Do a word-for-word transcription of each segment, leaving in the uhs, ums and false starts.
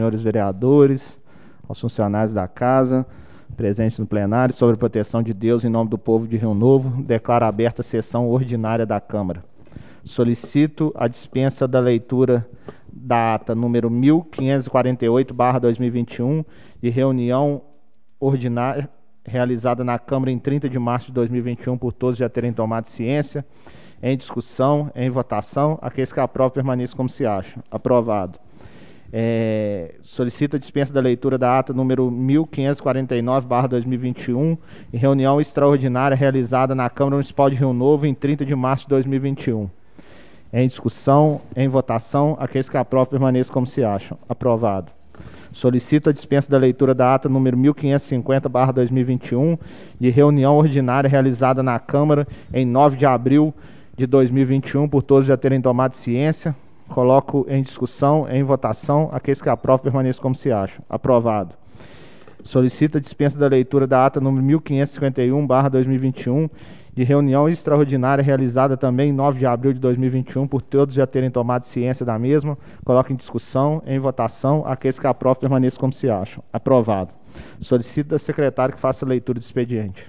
senhores vereadores, aos funcionários da casa, presentes no plenário, sobre a proteção de Deus em nome do povo de Rio Novo, declaro aberta a sessão ordinária da Câmara. Solicito a dispensa da leitura da ata número mil quinhentos e quarenta e oito barra dois mil e vinte e um, de reunião ordinária realizada na Câmara em trinta de março de dois mil e vinte e um, por todos já terem tomado ciência. Em discussão, em votação, aqueles que aprovam permaneçam como se acham. Aprovado. É, solicito a dispensa da leitura da ata número mil quinhentos e quarenta e nove barra dois mil e vinte e um, em reunião extraordinária realizada na Câmara Municipal de Rio Novo em trinta de março de dois mil e vinte e um. Em discussão, em votação, aqueles que aprovam permaneçam como se acham. Aprovado. Solicito a dispensa da leitura da ata número mil quinhentos e cinquenta barra dois mil e vinte e um, de reunião ordinária realizada na Câmara em nove de abril de dois mil e vinte e um, por todos já terem tomado ciência. Coloco em discussão, em votação, aqueles que aprovam permaneçam como se acham. Aprovado. Solicito a dispensa da leitura da ata número mil quinhentos e cinquenta e um barra dois mil e vinte e um, de reunião extraordinária realizada também em nove de abril de dois mil e vinte e um, por todos já terem tomado ciência da mesma. Coloco em discussão, em votação, aqueles que aprovam permaneçam como se acham. Aprovado. Solicito da secretária que faça a leitura do expediente.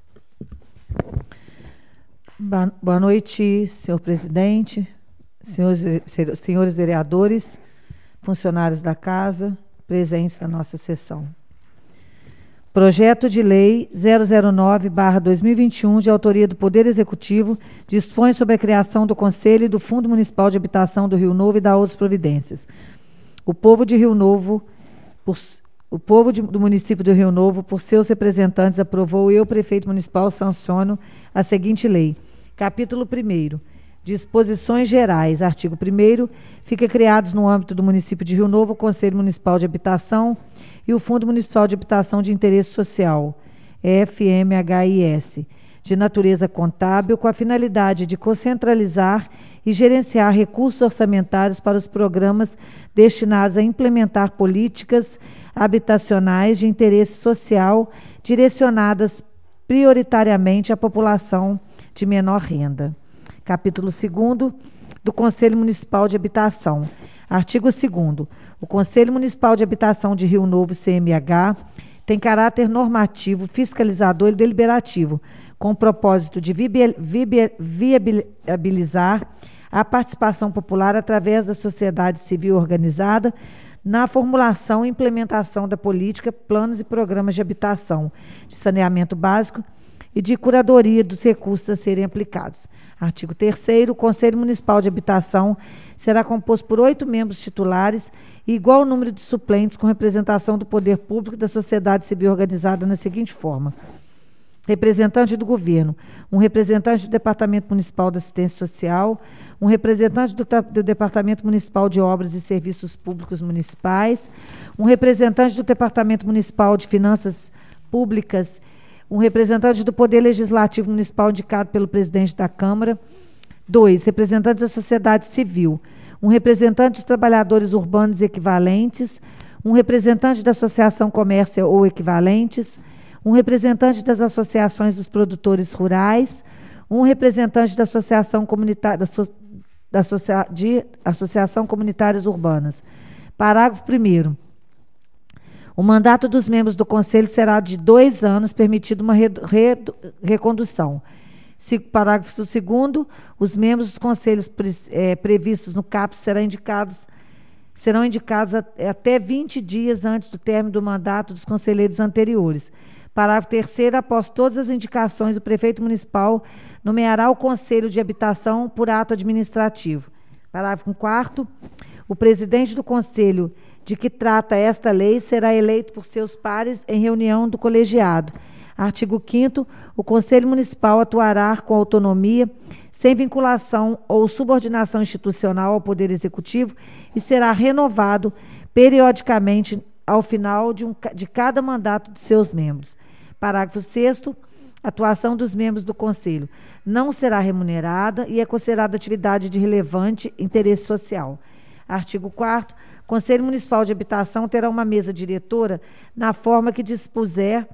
Boa noite, senhor presidente, senhores, senhores vereadores, funcionários da casa, presentes na nossa sessão. Projeto de Lei zero zero nove barra dois mil e vinte e um, de autoria do Poder Executivo, dispõe sobre a criação do Conselho e do Fundo Municipal de Habitação do Rio Novo e da outras providências. O povo de Rio Novo, por, o povo de, do município do Rio Novo, por seus representantes, aprovou e eu, prefeito municipal, sanciono a seguinte lei. Capítulo primeiro. Disposições gerais. Artigo primeiro. Fica criados no âmbito do município de Rio Novo o Conselho Municipal de Habitação e o Fundo Municipal de Habitação de Interesse Social, F M H I S, de natureza contábil, com a finalidade de concentralizar e gerenciar recursos orçamentários para os programas destinados a implementar políticas habitacionais de interesse social direcionadas prioritariamente à população de menor renda. Capítulo segundo do Conselho Municipal de Habitação. Artigo segundo. O Conselho Municipal de Habitação de Rio Novo, C M H, tem caráter normativo, fiscalizador e deliberativo, com o propósito de viabilizar a participação popular através da sociedade civil organizada na formulação e implementação da política, planos e programas de habitação, de saneamento básico e de curadoria dos recursos a serem aplicados. Artigo terceiro. O Conselho Municipal de Habitação será composto por oito membros titulares e igual número de suplentes, com representação do poder público e da sociedade civil organizada na seguinte forma: representante do governo, um representante do Departamento Municipal de Assistência Social, um representante do, do Departamento Municipal de Obras e Serviços Públicos Municipais, um representante do Departamento Municipal de Finanças Públicas, um representante do Poder Legislativo Municipal indicado pelo presidente da Câmara, dois representantes da sociedade civil, um representante dos trabalhadores urbanos equivalentes, um representante da Associação Comércio ou equivalentes, um representante das associações dos produtores rurais, um representante da Associação Comunitária da, so, da associa, de Associação Comunitárias Urbanas. Parágrafo primeiro. O mandato dos membros do Conselho será de dois anos, permitido uma re, re, recondução. Se, parágrafo segundo. Os membros dos conselhos pre, é, previstos no caput serão indicados, serão indicados a, até vinte dias antes do término do mandato dos conselheiros anteriores. Parágrafo terceiro. Após todas as indicações, o prefeito municipal nomeará o Conselho de Habitação por ato administrativo. Parágrafo quarto. O presidente do Conselho de que trata esta lei será eleito por seus pares em reunião do colegiado. Artigo quinto. O Conselho Municipal atuará com autonomia, sem vinculação ou subordinação institucional ao Poder Executivo e será renovado periodicamente ao final de, um, de cada mandato de seus membros. Parágrafo sexto. A atuação dos membros do Conselho não será remunerada e é considerada atividade de relevante interesse social. Artigo quarto. O Conselho Municipal de Habitação terá uma mesa diretora na forma que dispuser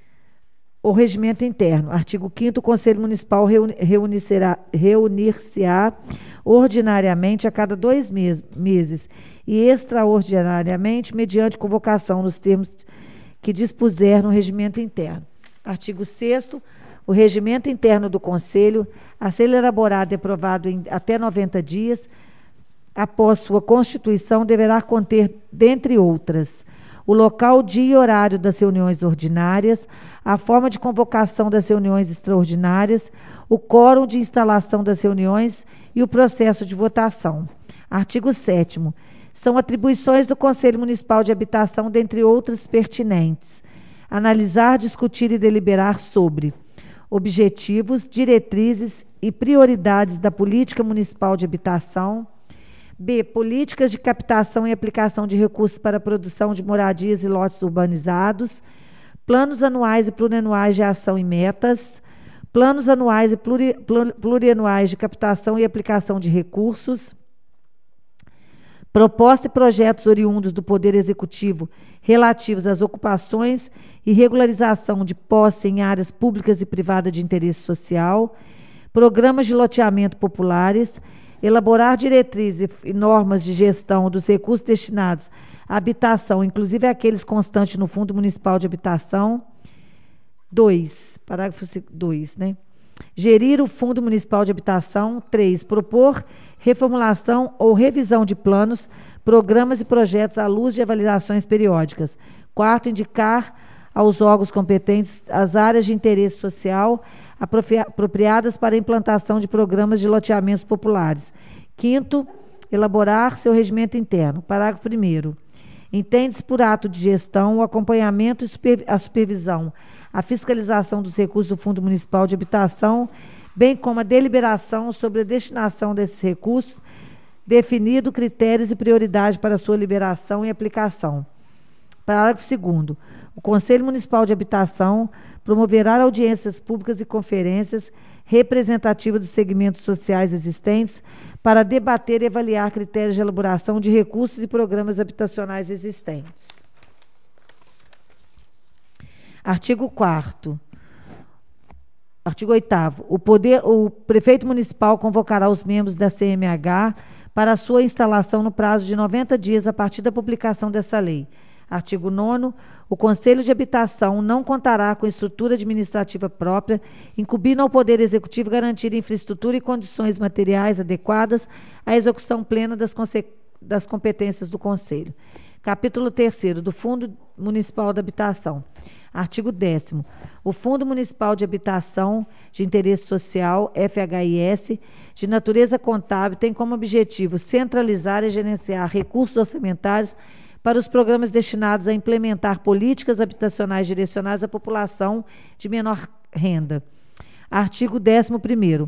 o regimento interno. Artigo quinto. O Conselho Municipal reunir-se-á ordinariamente a cada dois meses e extraordinariamente mediante convocação nos termos que dispuser no regimento interno. Artigo sexto. O regimento interno do Conselho, a ser elaborado e aprovado em até noventa dias após sua constituição, deverá conter, dentre outras, o local, dia e horário das reuniões ordinárias, a forma de convocação das reuniões extraordinárias, o quórum de instalação das reuniões e o processo de votação. Artigo sétimo. São atribuições do Conselho Municipal de Habitação, dentre outras pertinentes, analisar, discutir e deliberar sobre objetivos, diretrizes e prioridades da política municipal de habitação. B. Políticas de captação e aplicação de recursos para a produção de moradias e lotes urbanizados. Planos anuais e plurianuais de ação e metas. Planos anuais e pluri, plurianuais de captação e aplicação de recursos. Proposta e projetos oriundos do Poder Executivo relativos às ocupações e regularização de posse em áreas públicas e privadas de interesse social, programas de loteamento populares, elaborar diretrizes e normas de gestão dos recursos destinados à habitação, inclusive aqueles constantes no Fundo Municipal de Habitação. dois. Parágrafo dois, né? Gerir o Fundo Municipal de Habitação. três. Propor reformulação ou revisão de planos, programas e projetos à luz de avaliações periódicas. quatro. Indicar aos órgãos competentes as áreas de interesse social apropriadas para a implantação de programas de loteamentos populares. Quinto, elaborar seu regimento interno. Parágrafo primeiro. Entende-se por ato de gestão o acompanhamento e a supervisão, a fiscalização dos recursos do Fundo Municipal de Habitação, bem como a deliberação sobre a destinação desses recursos, definido critérios e prioridades para sua liberação e aplicação. Parágrafo segundo. O Conselho Municipal de Habitação promoverá audiências públicas e conferências representativas dos segmentos sociais existentes para debater e avaliar critérios de elaboração de recursos e programas habitacionais existentes. Artigo quarto. Artigo oitavo. O poder, o prefeito municipal convocará os membros da C M H para sua instalação no prazo de noventa dias a partir da publicação dessa lei. Artigo nono. O Conselho de Habitação não contará com estrutura administrativa própria, incumbindo ao Poder Executivo garantir infraestrutura e condições materiais adequadas à execução plena das, das competências do Conselho. Capítulo terceiro do Fundo Municipal de Habitação. Artigo décimo. O Fundo Municipal de Habitação de Interesse Social, F H I S, de natureza contábil, tem como objetivo centralizar e gerenciar recursos orçamentários para os programas destinados a implementar políticas habitacionais direcionadas à população de menor renda. Artigo décimo primeiro.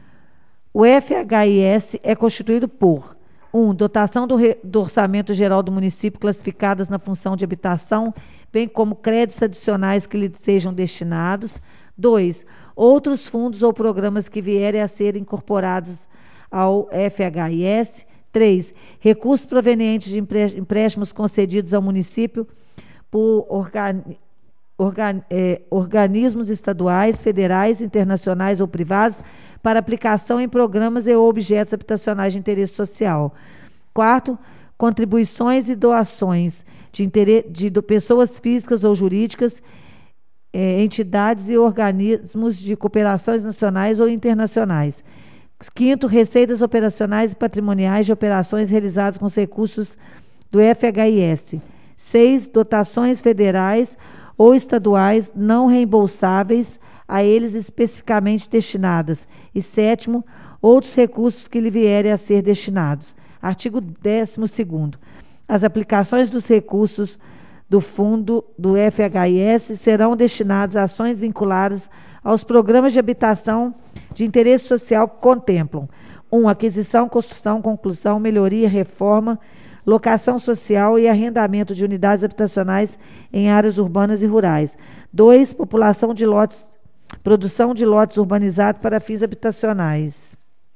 O F H I S é constituído por um. Dotação do, re, do Orçamento Geral do Município classificadas na função de habitação, bem como créditos adicionais que lhe sejam destinados. dois. Outros fundos ou programas que vierem a ser incorporados ao F H I S. três. Recursos provenientes de empréstimos concedidos ao município por organi, organ, eh, organismos estaduais, federais, internacionais ou privados para aplicação em programas e objetos habitacionais de interesse social. quatro. Contribuições e doações de, interesse, de, de pessoas físicas ou jurídicas, eh, entidades e organismos de cooperações nacionais ou internacionais. Quinto, receitas operacionais e patrimoniais de operações realizadas com os recursos do F H I S. Seis, dotações federais ou estaduais não reembolsáveis a eles especificamente destinadas. E sétimo, outros recursos que lhe vierem a ser destinados. Artigo décimo segundo. As aplicações dos recursos do fundo do F H I S serão destinadas a ações vinculadas aos programas de habitação de interesse social que contemplam um. Aquisição, construção, conclusão, melhoria, reforma, locação social e arrendamento de unidades habitacionais em áreas urbanas e rurais. dois. População de lotes, produção de lotes urbanizados para fins habitacionais.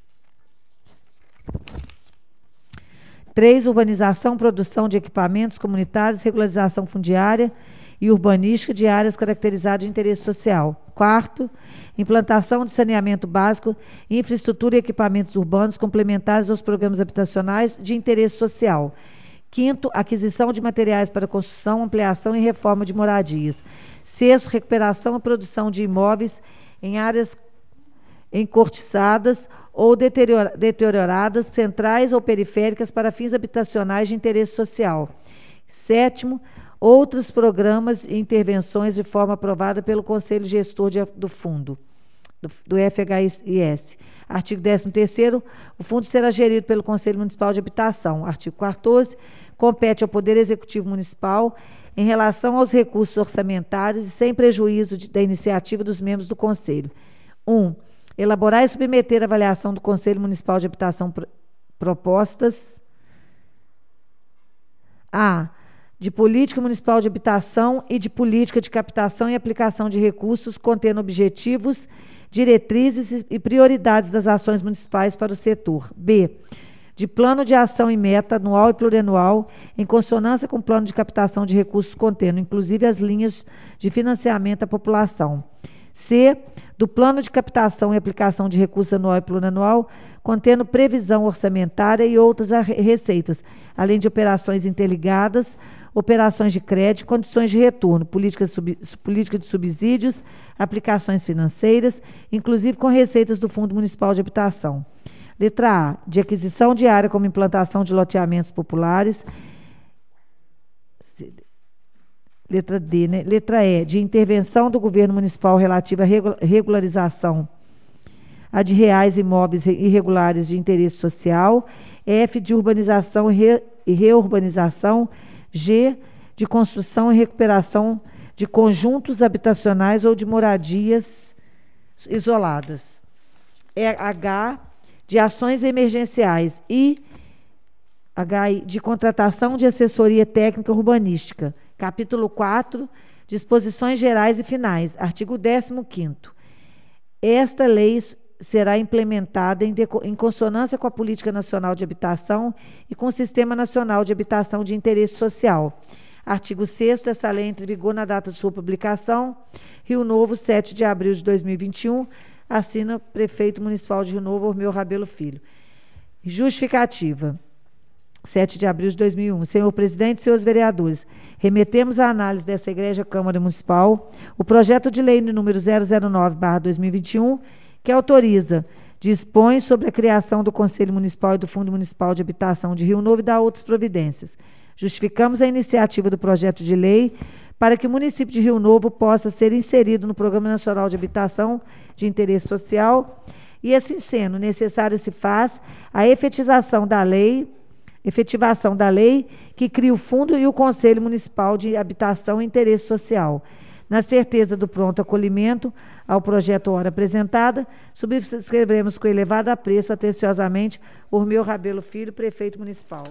três. Urbanização, produção de equipamentos comunitários, regularização fundiária e urbanística de áreas caracterizadas de interesse social. Quarto, implantação de saneamento básico, infraestrutura e equipamentos urbanos complementares aos programas habitacionais de interesse social. Quinto, aquisição de materiais para construção, ampliação e reforma de moradias. Sexto, recuperação e produção de imóveis em áreas encortiçadas ou deterioradas, centrais ou periféricas para fins habitacionais de interesse social. Sétimo, outros programas e intervenções de forma aprovada pelo Conselho Gestor de, do Fundo, do, do F H I S. Artigo décimo terceiro, o fundo será gerido pelo Conselho Municipal de Habitação. Artigo quatorze, compete ao Poder Executivo Municipal em relação aos recursos orçamentários e sem prejuízo de, da iniciativa dos membros do Conselho. um. Elaborar e submeter à avaliação do Conselho Municipal de Habitação pro, propostas A. de política municipal de habitação e de política de captação e aplicação de recursos, contendo objetivos, diretrizes e prioridades das ações municipais para o setor. B. De plano de ação e meta anual e plurianual, em consonância com o plano de captação de recursos, contendo inclusive as linhas de financiamento à população. C. Do plano de captação e aplicação de recursos anual e plurianual, contendo previsão orçamentária e outras receitas, além de operações interligadas, operações de crédito, condições de retorno, política, sub, política de subsídios, aplicações financeiras, inclusive com receitas do Fundo Municipal de Habitação. Letra A, de aquisição de área como implantação de loteamentos populares. Letra D, né? Letra E, de intervenção do governo municipal relativa à regularização a de reais imóveis irregulares de interesse social. F, de urbanização e, re, e reurbanização. G, de construção e recuperação de conjuntos habitacionais ou de moradias isoladas. E, H, de ações emergenciais. I, H, de contratação de assessoria técnica urbanística. Capítulo quatro, disposições gerais e finais. Artigo décimo quinto. Esta lei será implementada em, em consonância com a Política Nacional de Habitação e com o Sistema Nacional de Habitação de Interesse Social. Artigo sexto. Essa lei entra em vigor na data de sua publicação. Rio Novo, sete de abril de dois mil e vinte e um. Assina o Prefeito Municipal de Rio Novo, Ormeu Rabelo Filho. Justificativa. sete de abril de dois mil e um. Senhor Presidente, senhores vereadores, remetemos à análise dessa Igreja Câmara Municipal o projeto de lei número zero zero nove barra dois mil e vinte e um, que autoriza, dispõe sobre a criação do Conselho Municipal e do Fundo Municipal de Habitação de Rio Novo e dá outras providências. Justificamos a iniciativa do projeto de lei para que o município de Rio Novo possa ser inserido no Programa Nacional de Habitação de Interesse Social e, assim sendo necessário, se faz a efetização da lei efetivação da lei que cria o Fundo e o Conselho Municipal de Habitação e Interesse Social. Na certeza do pronto acolhimento ao projeto ora apresentada, subscreveremos com elevado apreço, atenciosamente, Ormeu Rabelo Filho, Prefeito Municipal.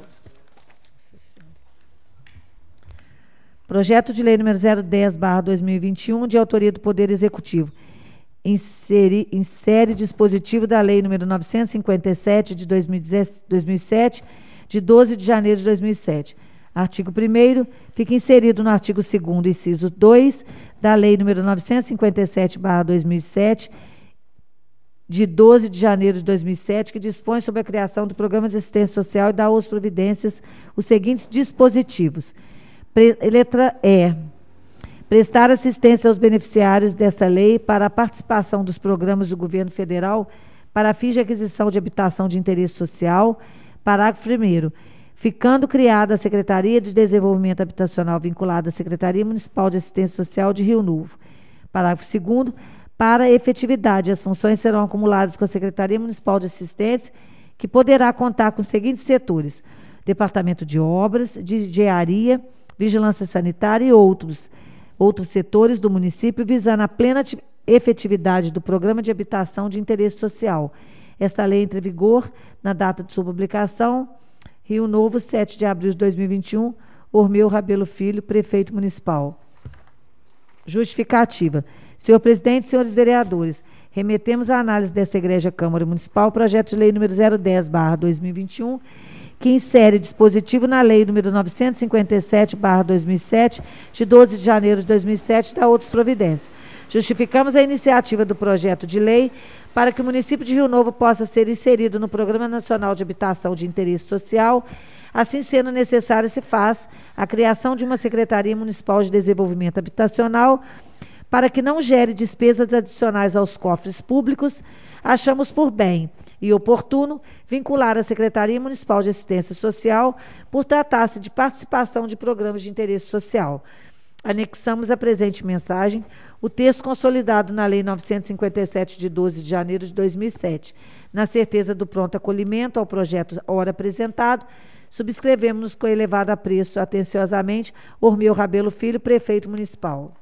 Projeto de lei número zero dez barra dois mil e vinte e um, de autoria do Poder Executivo. Insere, insere dispositivo da lei número novecentos e cinquenta e sete, de dois mil e sete, de doze de janeiro de dois mil e sete. Artigo primeiro, fica inserido no artigo segundo, inciso dois, da Lei nº novecentos e cinquenta e sete barra dois mil e sete, de doze de janeiro de dois mil e sete, que dispõe sobre a criação do Programa de Assistência Social e dá às providências os seguintes dispositivos. Pre, letra E. Prestar assistência aos beneficiários dessa lei para a participação dos programas do governo federal para fins de aquisição de habitação de interesse social. Parágrafo primeiro. Ficando criada a Secretaria de Desenvolvimento Habitacional vinculada à Secretaria Municipal de Assistência Social de Rio Novo. Parágrafo segundo. Para a efetividade, as funções serão acumuladas com a Secretaria Municipal de Assistência, que poderá contar com os seguintes setores: Departamento de Obras, de Engenharia, Vigilância Sanitária e outros, outros setores do município, visando a plena efetividade do Programa de Habitação de Interesse Social. Esta lei entra em vigor na data de sua publicação, Rio Novo, sete de abril de dois mil e vinte e um, Ormeu Rabelo Filho, Prefeito Municipal. Justificativa. Senhor Presidente, senhores vereadores, remetemos à análise dessa Igreja Câmara Municipal o projeto de lei número zero dez barra dois mil e vinte e um, que insere dispositivo na lei número novecentos e cinquenta e sete barra dois mil e sete, de doze de janeiro de dois mil e sete, e dá outras providências. Justificamos a iniciativa do projeto de lei para que o município de Rio Novo possa ser inserido no Programa Nacional de Habitação de Interesse Social, Assim sendo necessário, se faz a criação de uma Secretaria Municipal de Desenvolvimento Habitacional para que não gere despesas adicionais aos cofres públicos. Achamos por bem e oportuno vincular a Secretaria Municipal de Assistência Social por tratar-se de participação de programas de interesse social. Anexamos a presente mensagem o texto consolidado na Lei novecentos e cinquenta e sete, de doze de janeiro de dois mil e sete. Na certeza do pronto acolhimento ao projeto ora apresentado, subscrevemos-nos com elevado apreço, atenciosamente, Ormeu Rabelo Filho, Prefeito Municipal.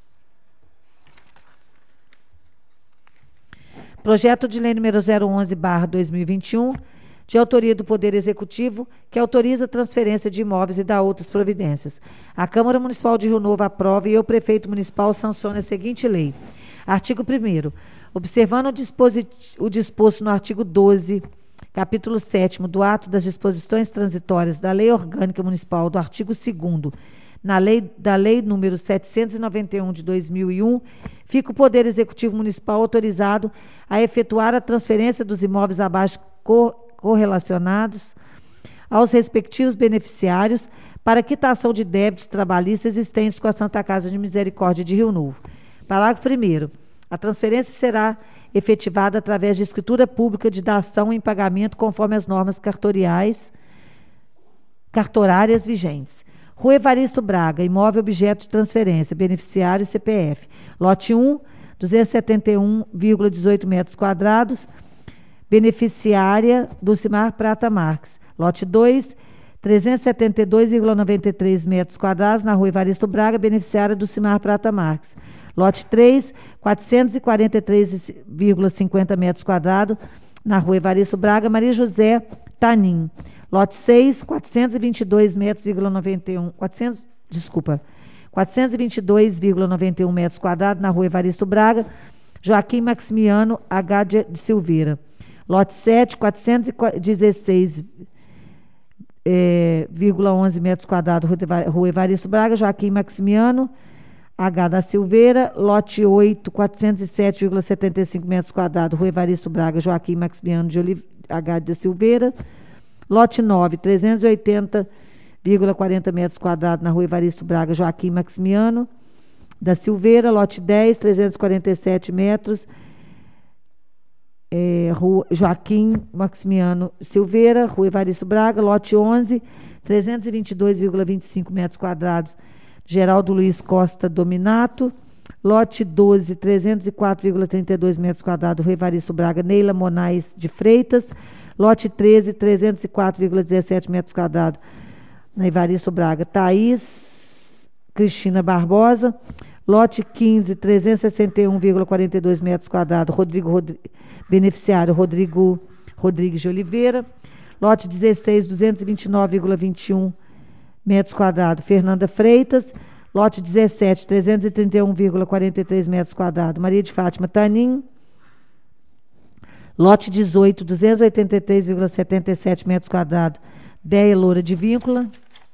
Projeto de Lei número zero onze barra dois mil e vinte e um, de autoria do Poder Executivo, que autoriza a transferência de imóveis e dá outras providências. A Câmara Municipal de Rio Novo aprova e o Prefeito Municipal sanciona a seguinte lei. Artigo primeiro. Observando o, disposit- o disposto no artigo doze, capítulo sétimo do ato das disposições transitórias da Lei Orgânica Municipal, do artigo segundo, na lei, da Lei número setecentos e noventa e um, de dois mil e um, fica o Poder Executivo Municipal autorizado a efetuar a transferência dos imóveis abaixo co- correlacionados aos respectivos beneficiários para quitação de débitos trabalhistas existentes com a Santa Casa de Misericórdia de Rio Novo. Parágrafo primeiro. A transferência será efetivada através de escritura pública de dação em pagamento conforme as normas cartoriais, cartorárias vigentes. Rua Evaristo Braga, imóvel objeto de transferência, beneficiário C P F. Lote um, duzentos e setenta e um vírgula dezoito metros quadrados, beneficiária Dulcimar Prata Marques. Lote dois, trezentos e setenta e dois vírgula noventa e três metros quadrados, na Rua Evaristo Braga, beneficiária Dulcimar Prata Marques. Lote três, quatrocentos e quarenta e três vírgula cinquenta metros quadrados, na Rua Evaristo Braga, Maria José Tanim. Lote seis, quatrocentos e vinte e dois metros, noventa e um, quatrocentos, desculpa, quatrocentos e vinte e dois vírgula noventa e um metros quadrados, na Rua Evaristo Braga, Joaquim Maximiano H. de Silveira. Lote sete, quatrocentos e dezesseis vírgula onze metros quadrados, Rua Evaristo Braga, Joaquim Maximiano H. da Silveira. Lote oito, quatrocentos e sete vírgula setenta e cinco metros quadrados, Rua Evaristo Braga, Joaquim Maximiano de Olive... H. da Silveira. Lote nove, trezentos e oitenta vírgula quarenta metros quadrados, na Rua Evaristo Braga, Joaquim Maximiano da Silveira. Lote dez, trezentos e quarenta e sete metros, é, Rua Joaquim Maximiano Silveira, Rua Evaristo Braga. Lote onze, trezentos e vinte e dois vírgula vinte e cinco metros quadrados, Geraldo Luiz Costa Dominato. Lote doze, trezentos e quatro vírgula trinta e dois metros quadrados, Rua Evaristo Braga, Neila Monais de Freitas. Lote treze, trezentos e quatro vírgula dezessete metros quadrados, na Evaristo Braga, Thaís Cristina Barbosa. Lote quinze, trezentos e sessenta e um vírgula quarenta e dois metros quadrados, Rodrigo Rodri... beneficiário Rodrigo Rodrigues de Oliveira. Lote dezesseis, duzentos e vinte e nove vírgula vinte e um metros quadrados, Fernanda Freitas. Lote dezessete, trezentos e trinta e um vírgula quarenta e três metros quadrados, Maria de Fátima Tanim. Lote dezoito, duzentos e oitenta e três vírgula setenta e sete metros quadrados, Déia Loura de Víncula.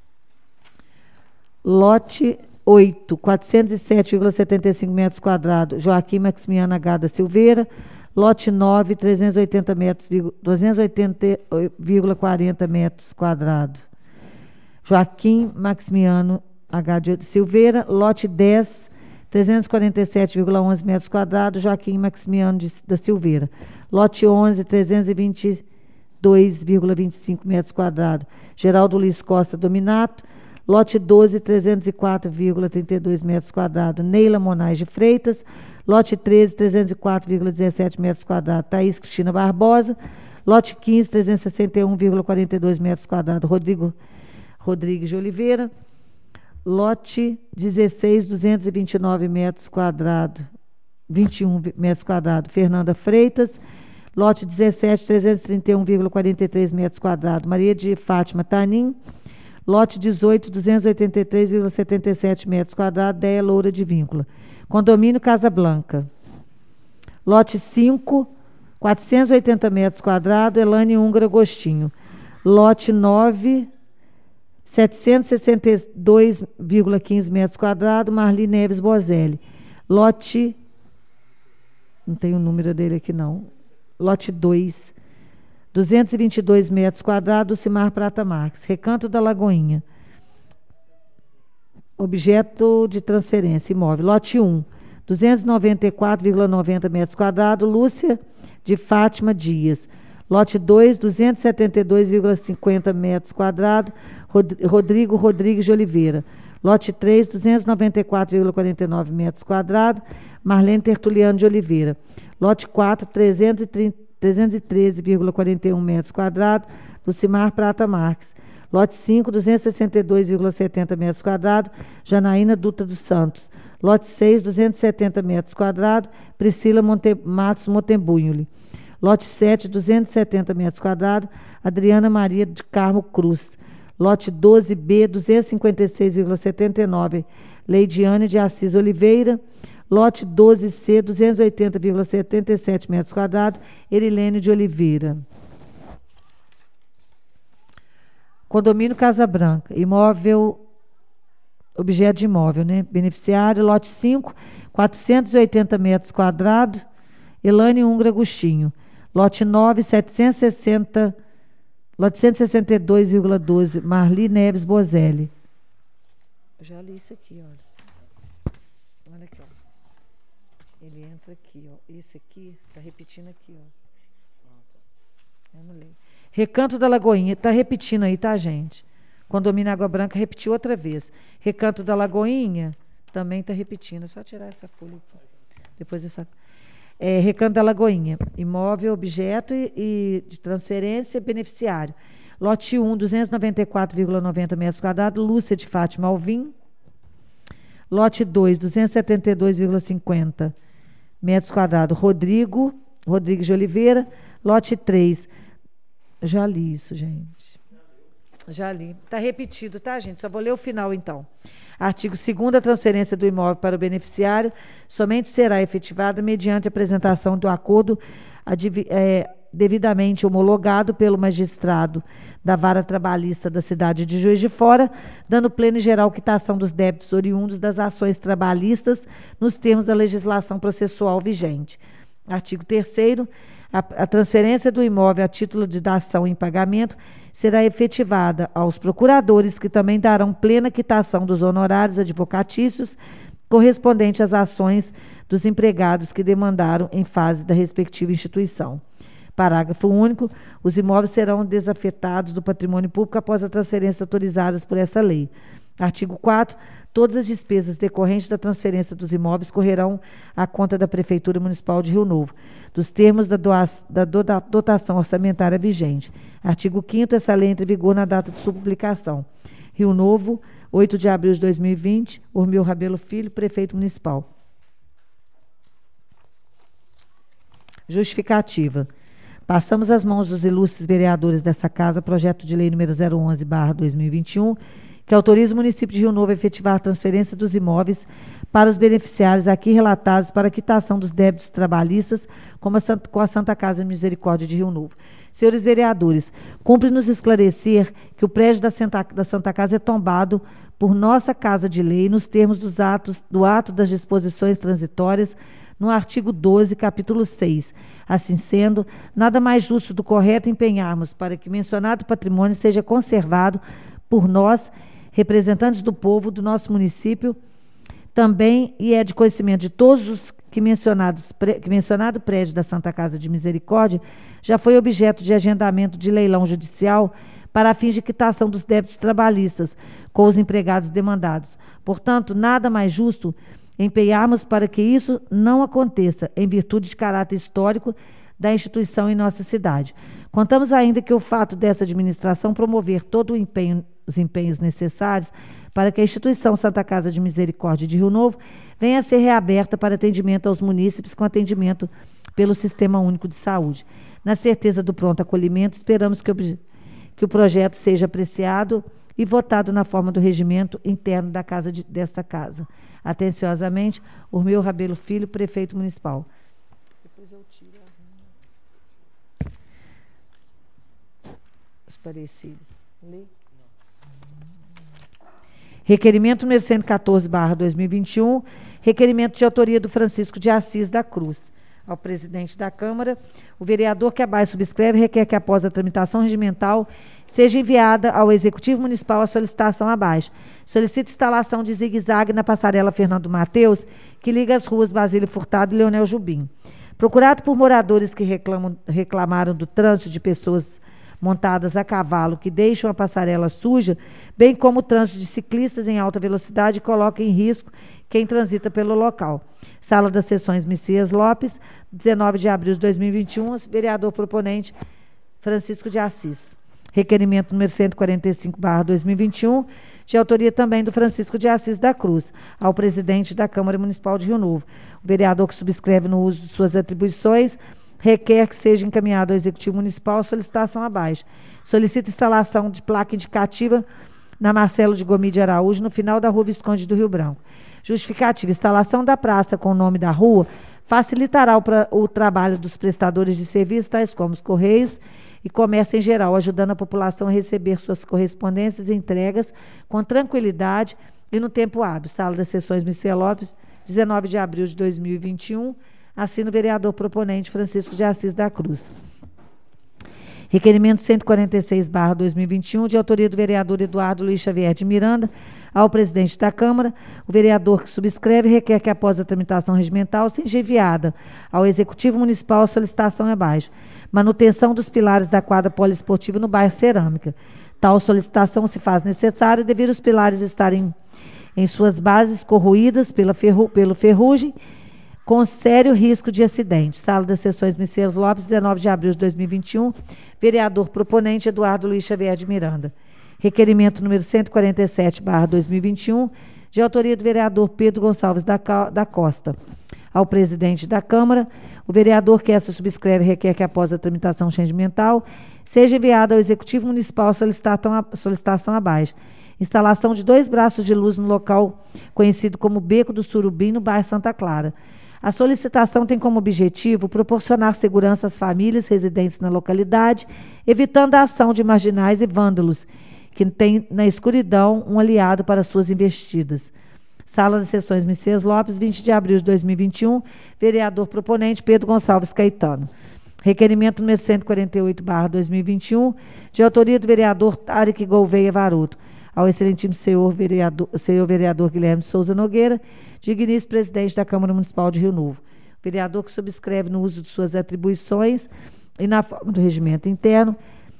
Lote oito, quatrocentos e sete vírgula setenta e cinco metros quadrados, Joaquim Maximiano H. da Silveira. Lote nove, trezentos e oitenta metros, duzentos e oitenta vírgula quarenta metros quadrados, Joaquim Maximiano H. de Silveira. Lote dez, trezentos e quarenta e sete vírgula onze metros quadrados, Joaquim Maximiano de, da Silveira. Lote onze, trezentos e vinte e dois vírgula vinte e cinco metros quadrados, Geraldo Luiz Costa Dominato. Lote doze, trezentos e quatro vírgula trinta e dois metros quadrados, Neila Monais de Freitas. Lote treze, trezentos e quatro vírgula dezessete metros quadrados, Thaís Cristina Barbosa. Lote quinze, trezentos e sessenta e um vírgula quarenta e dois metros quadrados, Rodrigo Rodrigues de Oliveira. Lote dezesseis, duzentos e vinte e nove metros quadrados, vinte e um metros quadrados, Fernanda Freitas. Lote dezessete, trezentos e trinta e um vírgula quarenta e três metros quadrados, Maria de Fátima Tanim. Lote dezoito, duzentos e oitenta e três vírgula setenta e sete metros quadrados, Déia Loura de Víncula. Condomínio Casa Blanca. Lote cinco, quatrocentos e oitenta metros quadrados, Elane Húngaro Agostinho. Lote nove, setecentos e sessenta e dois vírgula quinze metros quadrados, Marli Neves Bozelli. Lote, não tem o número dele aqui não. Lote dois, duzentos e vinte e dois metros quadrados, do Cimar Prata Marques. Recanto da Lagoinha. Objeto de transferência, imóvel. Lote um, duzentos e noventa e quatro vírgula noventa metros quadrados, Lúcia de Fátima Dias. Lote dois, duzentos e setenta e dois vírgula cinquenta metros quadrados, Rodrigo Rodrigues de Oliveira. Lote três, duzentos e noventa e quatro vírgula quarenta e nove metros quadrados, Marlene Tertuliano de Oliveira. Lote quatro, trezentos e treze vírgula quarenta e um metros quadrados, Lucimar Prata Marques. Lote cinco, duzentos e sessenta e dois vírgula setenta metros quadrados, Janaína Dutra dos Santos. Lote seis, duzentos e setenta metros quadrados, Priscila Monte, Matos Montebunholi. Lote sete, duzentos e setenta metros quadrados, Adriana Maria de Carmo Cruz. Lote doze B, duzentos e cinquenta e seis vírgula setenta e nove, Leidiane de Assis Oliveira. Lote doze C, duzentos e oitenta vírgula setenta e sete metros quadrados, Erilene de Oliveira. Condomínio Casa Branca, imóvel, objeto de imóvel, né? Beneficiário, lote cinco, quatrocentos e oitenta metros quadrados, Elane Ungra Agostinho. Lote nove, setecentos e sessenta, lote cento e sessenta e dois vírgula doze, Marli Neves Bozelli. Eu já li isso aqui, olha. Olha aqui, ó. Ele entra aqui, ó. Esse aqui, tá repetindo aqui, ó. Eu não leio. Recanto da Lagoinha, tá repetindo aí, tá, gente? Condomínio Água Branca repetiu outra vez. Recanto da Lagoinha também tá repetindo. É só tirar essa folha aqui. Depois essa. É, Recanto da Lagoinha, imóvel, objeto e, e de transferência, beneficiário. Lote um, duzentos e noventa e quatro vírgula noventa metros quadrados, Lúcia de Fátima Alvim. Lote dois, duzentos e setenta e dois vírgula cinquenta metros quadrados, Rodrigo, Rodrigues de Oliveira. Lote três, já li isso, gente. Já li. Está repetido, tá, gente? Só vou ler o final, então. Artigo segundo, a transferência do imóvel para o beneficiário somente será efetivada mediante apresentação do acordo é, devidamente homologado pelo magistrado da Vara Trabalhista da cidade de Juiz de Fora, dando plena e geral quitação dos débitos oriundos das ações trabalhistas nos termos da legislação processual vigente. Artigo terceiro, a, a transferência do imóvel a título de dação em pagamento será efetivada aos procuradores, que também darão plena quitação dos honorários advocatícios correspondente às ações dos empregados que demandaram em fase da respectiva instituição. Parágrafo único. Os imóveis serão desafetados do patrimônio público após a transferência autorizadas por essa lei. Artigo quarto. Todas as despesas decorrentes da transferência dos imóveis correrão à conta da Prefeitura Municipal de Rio Novo, dos termos da, doa, da, da dotação orçamentária vigente. Artigo quinto. Essa lei entra em vigor na data de sua publicação. Rio Novo, oito de abril de dois mil e vinte. Urmil Rabelo Filho, Prefeito Municipal. Justificativa. Passamos às mãos dos ilustres vereadores dessa casa projeto de lei número zero onze barra dois mil e vinte e um, que autoriza o município de Rio Novo a efetivar a transferência dos imóveis para os beneficiários aqui relatados para a quitação dos débitos trabalhistas com a Santa, com a Santa Casa de Misericórdia de Rio Novo. Senhores vereadores, cumpre-nos esclarecer que o prédio da Santa, da Santa Casa é tombado por nossa Casa de Lei nos termos dos atos, do ato das disposições transitórias no artigo doze, capítulo seis. Assim sendo, nada mais justo do correto empenharmos para que mencionado patrimônio seja conservado por nós, representantes do povo do nosso município, também, e é de conhecimento de todos os que mencionados, que mencionado prédio da Santa Casa de Misericórdia já foi objeto de agendamento de leilão judicial para fins de quitação dos débitos trabalhistas com os empregados demandados. Portanto, nada mais justo empenharmos para que isso não aconteça, em virtude de caráter histórico da instituição em nossa cidade. Contamos ainda que o fato dessa administração promover todo o empenho, os empenhos necessários para que a instituição Santa Casa de Misericórdia de Rio Novo venha a ser reaberta para atendimento aos munícipes com atendimento pelo Sistema Único de Saúde. Na certeza do pronto acolhimento, esperamos que o, que o projeto seja apreciado e votado na forma do regimento interno da casa de, desta casa. Atenciosamente, Urmil Rabelo Filho, Prefeito Municipal. Depois eu tiro os parecidos. Lê. Requerimento número cento e quatorze barra dois mil e vinte e um, requerimento de autoria do Francisco de Assis da Cruz. ao presidente da Câmara. O vereador que abaixo subscreve requer que, após a tramitação regimental, seja enviada ao Executivo Municipal a solicitação abaixo. Solicita instalação de zigue-zague na passarela Fernando Mateus, que liga as ruas Basílio Furtado e Leonel Jubim. Procurado por moradores que reclamam, reclamaram do trânsito de pessoas montadas a cavalo que deixam a passarela suja, bem como o trânsito de ciclistas em alta velocidade, coloca em risco quem transita pelo local. Sala das Sessões Messias Lopes, dezenove de abril de dois mil e vinte e um, vereador proponente Francisco de Assis. Requerimento número cento e quarenta e cinco barra dois mil e vinte e um, de autoria também do Francisco de Assis da Cruz, ao presidente da Câmara Municipal de Rio Novo. O vereador que subscreve no uso de suas atribuições requer que seja encaminhado ao Executivo Municipal a solicitação abaixo. Solicita instalação de placa indicativa na Marcelo de Gomes de Araújo, no final da Rua Visconde do Rio Branco. Justificativa: instalação da praça com o nome da rua facilitará o, pra, o trabalho dos prestadores de serviços, tais como os Correios e comércio em geral, ajudando a população a receber suas correspondências e entregas com tranquilidade e no tempo hábil. Sala das Sessões Messias Lopes, dezenove de abril de dois mil e vinte e um, assina o vereador proponente Francisco de Assis da Cruz. Requerimento cento e quarenta e seis barra dois mil e vinte e um, de autoria do vereador Eduardo Luiz Xavier de Miranda, ao presidente da Câmara. O vereador que subscreve requer que, após a tramitação regimental, seja enviada ao Executivo Municipal a solicitação abaixo. Manutenção dos pilares da quadra poliesportiva no bairro Cerâmica. Tal solicitação se faz necessária devido os pilares estarem em suas bases corroídas pela ferru, pelo ferrugem, com sério risco de acidente. Sala das Sessões Messias Lopes, dezenove de abril de dois mil e vinte e um, vereador proponente Eduardo Luiz Xavier de Miranda. Requerimento número cento e quarenta e sete barra dois mil e vinte e um, de autoria do vereador Pedro Gonçalves da, da Costa. Ao presidente da Câmara, o vereador que essa subscreve requer que, após a tramitação regimental, seja enviada ao Executivo Municipal a solicitação, a solicitação abaixo. Instalação de dois braços de luz no local conhecido como Beco do Surubim, no bairro Santa Clara. A solicitação tem como objetivo proporcionar segurança às famílias residentes na localidade, evitando a ação de marginais e vândalos, que têm na escuridão um aliado para suas investidas. Sala das Sessões Messias Lopes, vinte de abril de dois mil e vinte e um, vereador proponente Pedro Gonçalves Caetano. Requerimento número cento e quarenta e oito barra dois mil e vinte e um, de autoria do vereador Tarek Gouveia Varoto, ao excelentíssimo senhor vereador, senhor vereador Guilherme de Souza Nogueira, digníssimo presidente da Câmara Municipal de Rio Novo. Vereador que subscreve no uso de suas atribuições e na forma do regimento interno,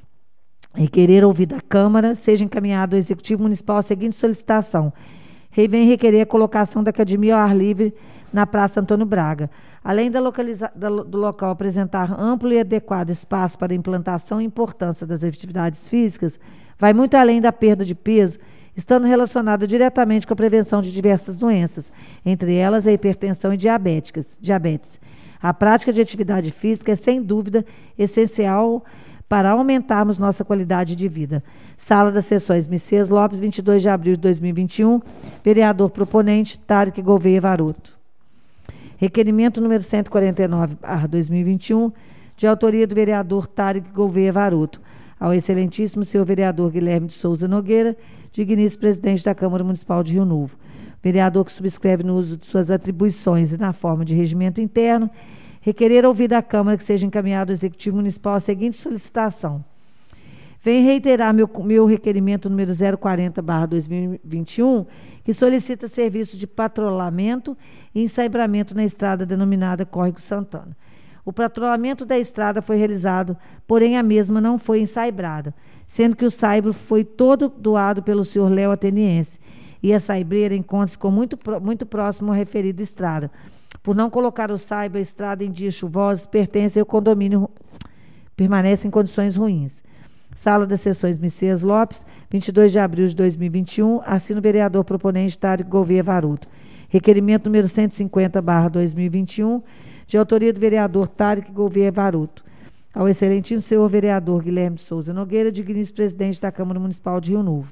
requerer ouvida a Câmara, seja encaminhado ao Executivo Municipal a seguinte solicitação. Vem requerer a colocação da academia ao ar livre na Praça Antônio Braga. Além da localiza- da, do local apresentar amplo e adequado espaço para a implantação e importância das atividades físicas, vai muito além da perda de peso, estando relacionado diretamente com a prevenção de diversas doenças, entre elas a hipertensão e diabéticas, diabetes. A prática de atividade física é, sem dúvida, essencial para aumentarmos nossa qualidade de vida. Sala das Sessões Messias Lopes, vinte e dois de abril de dois mil e vinte e um, vereador proponente Tarek Gouveia Varoto. Requerimento número cento e quarenta e nove barra dois mil e vinte e um, de autoria do vereador Tarek Gouveia Varoto, ao excelentíssimo senhor vereador Guilherme de Souza Nogueira, digníssimo presidente da Câmara Municipal de Rio Novo. Vereador que subscreve no uso de suas atribuições e na forma de regimento interno, requerer ouvida a Câmara que seja encaminhado ao Executivo Municipal a seguinte solicitação. Vem reiterar meu, meu requerimento número zero quarenta barra dois mil e vinte e um, que solicita serviços de patrulhamento e ensaimbramento na estrada denominada Córrego Santana. O patrulhamento da estrada foi realizado, porém a mesma não foi ensaibrada, sendo que o saibro foi todo doado pelo senhor Léo Ateniense, e a saibreira encontra-se com muito, muito próximo à referida estrada. Por não colocar o saibro, a estrada em dias chuvosos pertence ao condomínio, permanece em condições ruins. Sala das Sessões Messias Lopes, vinte e dois de abril de dois mil e vinte e um, assina o vereador proponente Tarek Gouveia Varoto. Requerimento número cento e cinquenta barra dois mil e vinte e um, de autoria do vereador Tarek Gouveia Varoto, ao excelentíssimo senhor vereador Guilherme de Souza Nogueira, digníssimo presidente da Câmara Municipal de Rio Novo.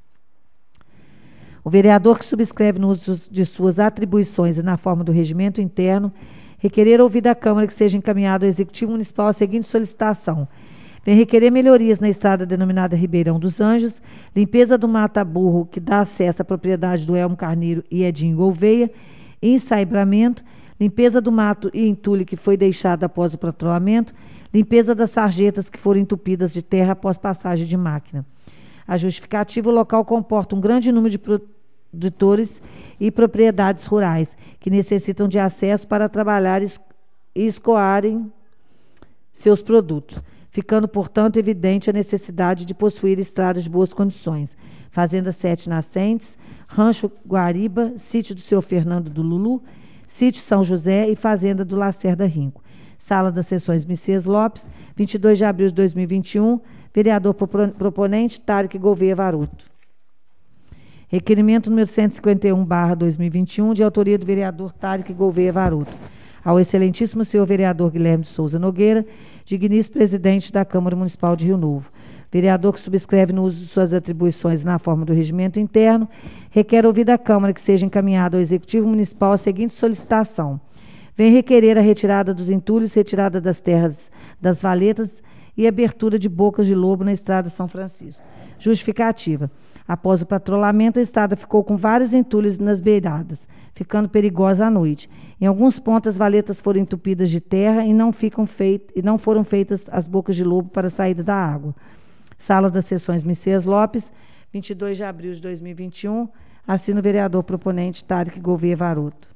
O vereador que subscreve no uso de suas atribuições e na forma do regimento interno, requerer ouvida a Câmara que seja encaminhado ao Executivo Municipal a seguinte solicitação. Vem requerer melhorias na estrada denominada Ribeirão dos Anjos, limpeza do mata-burro que dá acesso à propriedade do Elmo Carneiro e Edinho Gouveia, ensaibramento, limpeza do mato e entulho que foi deixado após o patrulhamento, limpeza das sarjetas que foram entupidas de terra após passagem de máquina. A justificativa: o local comporta um grande número de produtores e propriedades rurais que necessitam de acesso para trabalhar e escoarem seus produtos, ficando, portanto, evidente a necessidade de possuir estradas de boas condições. Fazenda Sete Nascentes, Rancho Guariba, Sítio do Senhor Fernando do Lulu, Sítio São José e Fazenda do Lacerda Rinco. Sala das Sessões Messias Lopes, vinte e dois de abril de dois mil e vinte e um, vereador proponente Tarek Gouveia Varoto. Requerimento número cento e cinquenta e um barra dois mil e vinte e um, de autoria do vereador Tarek Gouveia Varoto. Ao excelentíssimo senhor vereador Guilherme de Souza Nogueira, digníssimo presidente da Câmara Municipal de Rio Novo. Vereador que subscreve no uso de suas atribuições na forma do regimento interno, requer ouvida a Câmara que seja encaminhado ao Executivo Municipal a seguinte solicitação: vem requerer a retirada dos entulhos, retirada das terras das valetas e abertura de bocas de lobo na estrada São Francisco. Justificativa: após o patrulhamento, a estrada ficou com vários entulhos nas beiradas, ficando perigosa à noite. Em alguns pontos, as valetas foram entupidas de terra e não, ficam feit- e não foram feitas as bocas de lobo para a saída da água. Sala das Sessões Messias Lopes, vinte e dois de abril de dois mil e vinte e um, assina o vereador proponente Tarek Gouveia Varoto.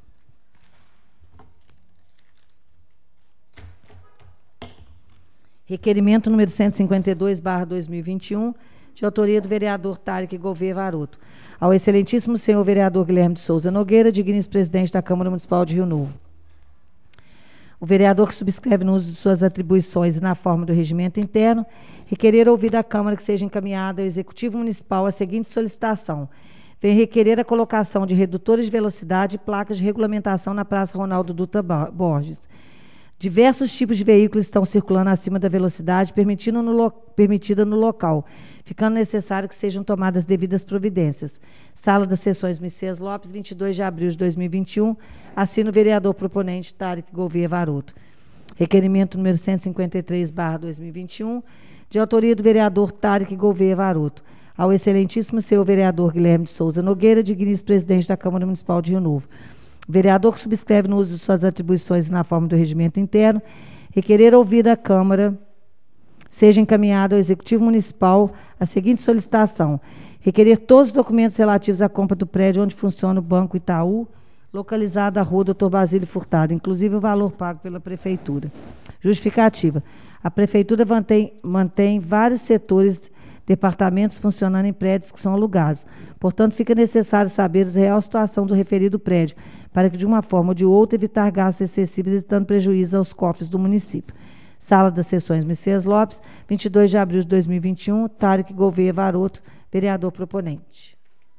Requerimento número cento e cinquenta e dois barra dois mil e vinte e um, de autoria do vereador Tarek Gouveia Varoto. Ao excelentíssimo senhor vereador Guilherme de Souza Nogueira, digníssimo presidente da Câmara Municipal de Rio Novo. O vereador que subscreve no uso de suas atribuições e na forma do regimento interno, requerer ouvida a Câmara que seja encaminhada ao Executivo Municipal a seguinte solicitação: vem requerer a colocação de redutores de velocidade e placas de regulamentação na Praça Ronaldo Dutra Borges. Diversos tipos de veículos estão circulando acima da velocidade permitindo no lo- permitida no local, ficando necessário que sejam tomadas devidas providências. Sala das Sessões Messias Lopes, vinte e dois de abril de dois mil e vinte e um, assina o vereador proponente Tarek Gouveia Varoto. Requerimento número cento e cinquenta e três barra dois mil e vinte e um, de autoria do vereador Tarek Gouveia Varoto. Ao excelentíssimo senhor vereador Guilherme de Souza Nogueira, digníssimo presidente da Câmara Municipal de Rio Novo. O vereador que subscreve no uso de suas atribuições na forma do regimento interno, requerer ouvida a Câmara, seja encaminhado ao Executivo Municipal a seguinte solicitação: requerer todos os documentos relativos à compra do prédio onde funciona o Banco Itaú, localizado na rua doutor Basílio Furtado, inclusive o valor pago pela Prefeitura. Justificativa: a Prefeitura mantém, mantém vários setores, departamentos funcionando em prédios que são alugados. Portanto, fica necessário saber a real situação do referido prédio, para que, de uma forma ou de outra, evitar gastos excessivos e dando prejuízo aos cofres do município. Sala das Sessões Messias Lopes, vinte e dois de abril de dois mil e vinte e um, Tarek Gouveia Varoto, vereador proponente.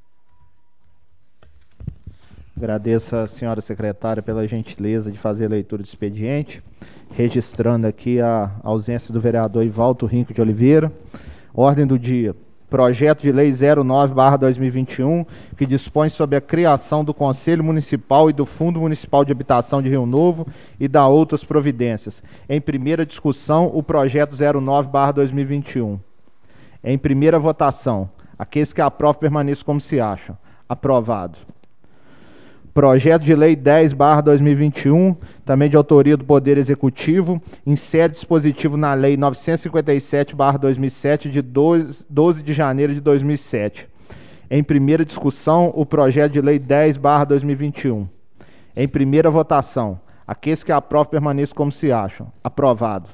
Agradeço a senhora secretária pela gentileza de fazer a leitura do expediente, registrando aqui a ausência do vereador Ivaldo Rinco de Oliveira. Ordem do dia: projeto de lei zero nove barra dois mil e vinte e um, que dispõe sobre a criação do Conselho Municipal e do Fundo Municipal de Habitação de Rio Novo e da outras providências. Em primeira discussão, o projeto zero nove barra dois mil e vinte e um. Em primeira votação, aqueles que aprovam permaneçam como se acham. Aprovado. Projeto de lei dez barra dois mil e vinte e um, também de autoria do Poder Executivo, insere dispositivo na Lei novecentos e cinquenta e sete barra dois mil e sete, de doze de janeiro de dois mil e sete. Em primeira discussão, o projeto de lei dez barra dois mil e vinte e um. Em primeira votação, aqueles que aprovam permaneçam como se acham. Aprovado.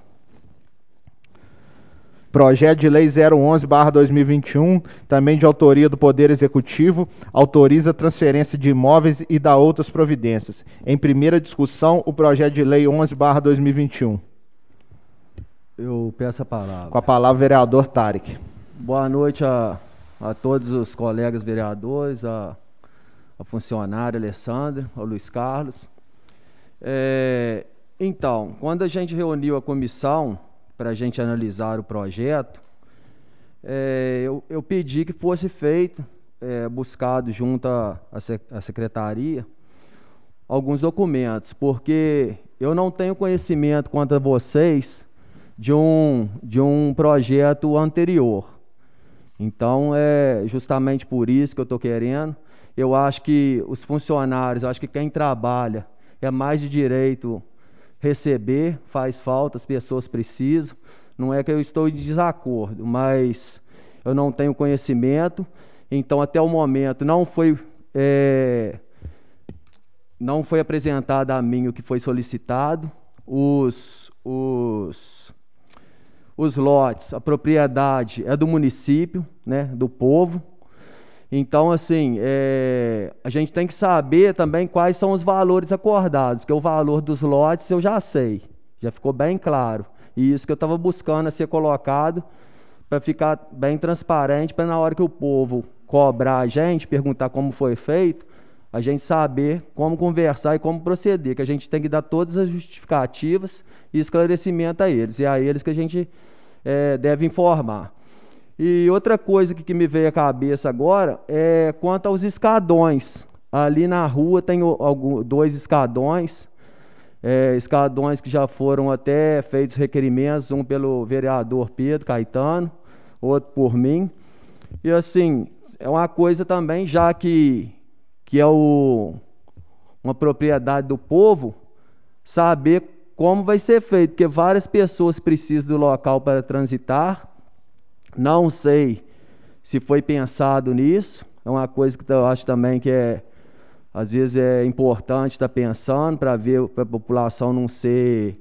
Projeto de lei zero onze barra dois mil e vinte e um, também de autoria do Poder Executivo, autoriza a transferência de imóveis e dá outras providências. Em primeira discussão, o projeto de lei onze barra dois mil e vinte e um. Eu peço a palavra. Com a palavra, o vereador Tarek. Boa noite a, a todos os colegas vereadores, a, a funcionária Alessandra, ao Luiz Carlos. É, então, quando a gente reuniu a comissão para a gente analisar o projeto, é, eu, eu pedi que fosse feito, é, buscado junto à, à secretaria, alguns documentos, porque eu não tenho conhecimento quanto a vocês de um, de um projeto anterior. Então, é justamente por isso que eu estou querendo. Eu acho que os funcionários, eu acho que quem trabalha é mais de direito receber, faz falta, as pessoas precisam. Não é que eu estou em desacordo, mas eu não tenho conhecimento, então até o momento não foi, é, não foi apresentado a mim o que foi solicitado. Os, os, os lotes, a propriedade é do município, né, do povo. Então, assim, é, a gente tem que saber também quais são os valores acordados, porque o valor dos lotes eu já sei, já ficou bem claro. E isso que eu estava buscando a ser colocado para ficar bem transparente, para na hora que o povo cobrar a gente, perguntar como foi feito, a gente saber como conversar e como proceder, que a gente tem que dar todas as justificativas e esclarecimento a eles, e é a eles que a gente é, deve informar. E outra coisa que, que me veio à cabeça agora é quanto aos escadões. Ali na rua tem algum, dois escadões, é, escadões que já foram até feitos requerimentos, um pelo vereador Pedro Caetano, outro por mim. E assim, é uma coisa também, já que, que é o, uma propriedade do povo, saber como vai ser feito, porque várias pessoas precisam do local para transitar. Não sei se foi pensado nisso, é uma coisa que eu acho também que é, às vezes é importante estar pensando para ver, para a população não ser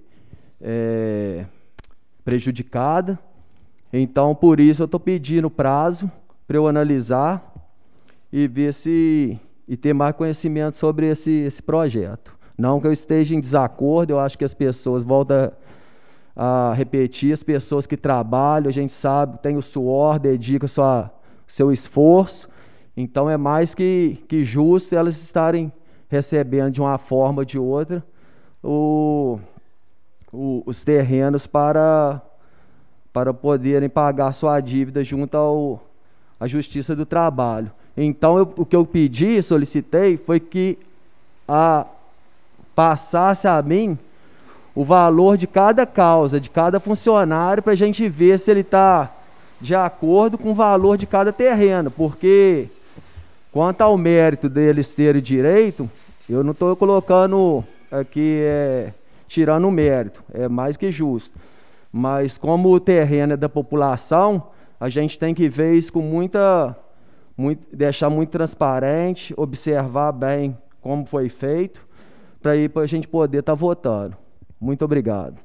é, prejudicada. Então, por isso eu estou pedindo prazo para eu analisar e ver se e ter mais conhecimento sobre esse, esse projeto. Não que eu esteja em desacordo, eu acho que as pessoas voltam a repetir, as pessoas que trabalham, a gente sabe, tem o suor, dedica sua, seu esforço, então é mais que, que justo elas estarem recebendo de uma forma ou de outra o, o, os terrenos para, para poderem pagar sua dívida junto ao, à Justiça do Trabalho. Então eu, o que eu pedi, solicitei, foi que a, passasse a mim o valor de cada causa, de cada funcionário, para a gente ver se ele está de acordo com o valor de cada terreno, porque quanto ao mérito deles terem direito, eu não estou colocando aqui, é, tirando o mérito, é mais que justo. Mas como o terreno é da população, a gente tem que ver isso com muita, muito, deixar muito transparente, observar bem como foi feito, para a gente poder estar tá votando. Muito obrigado.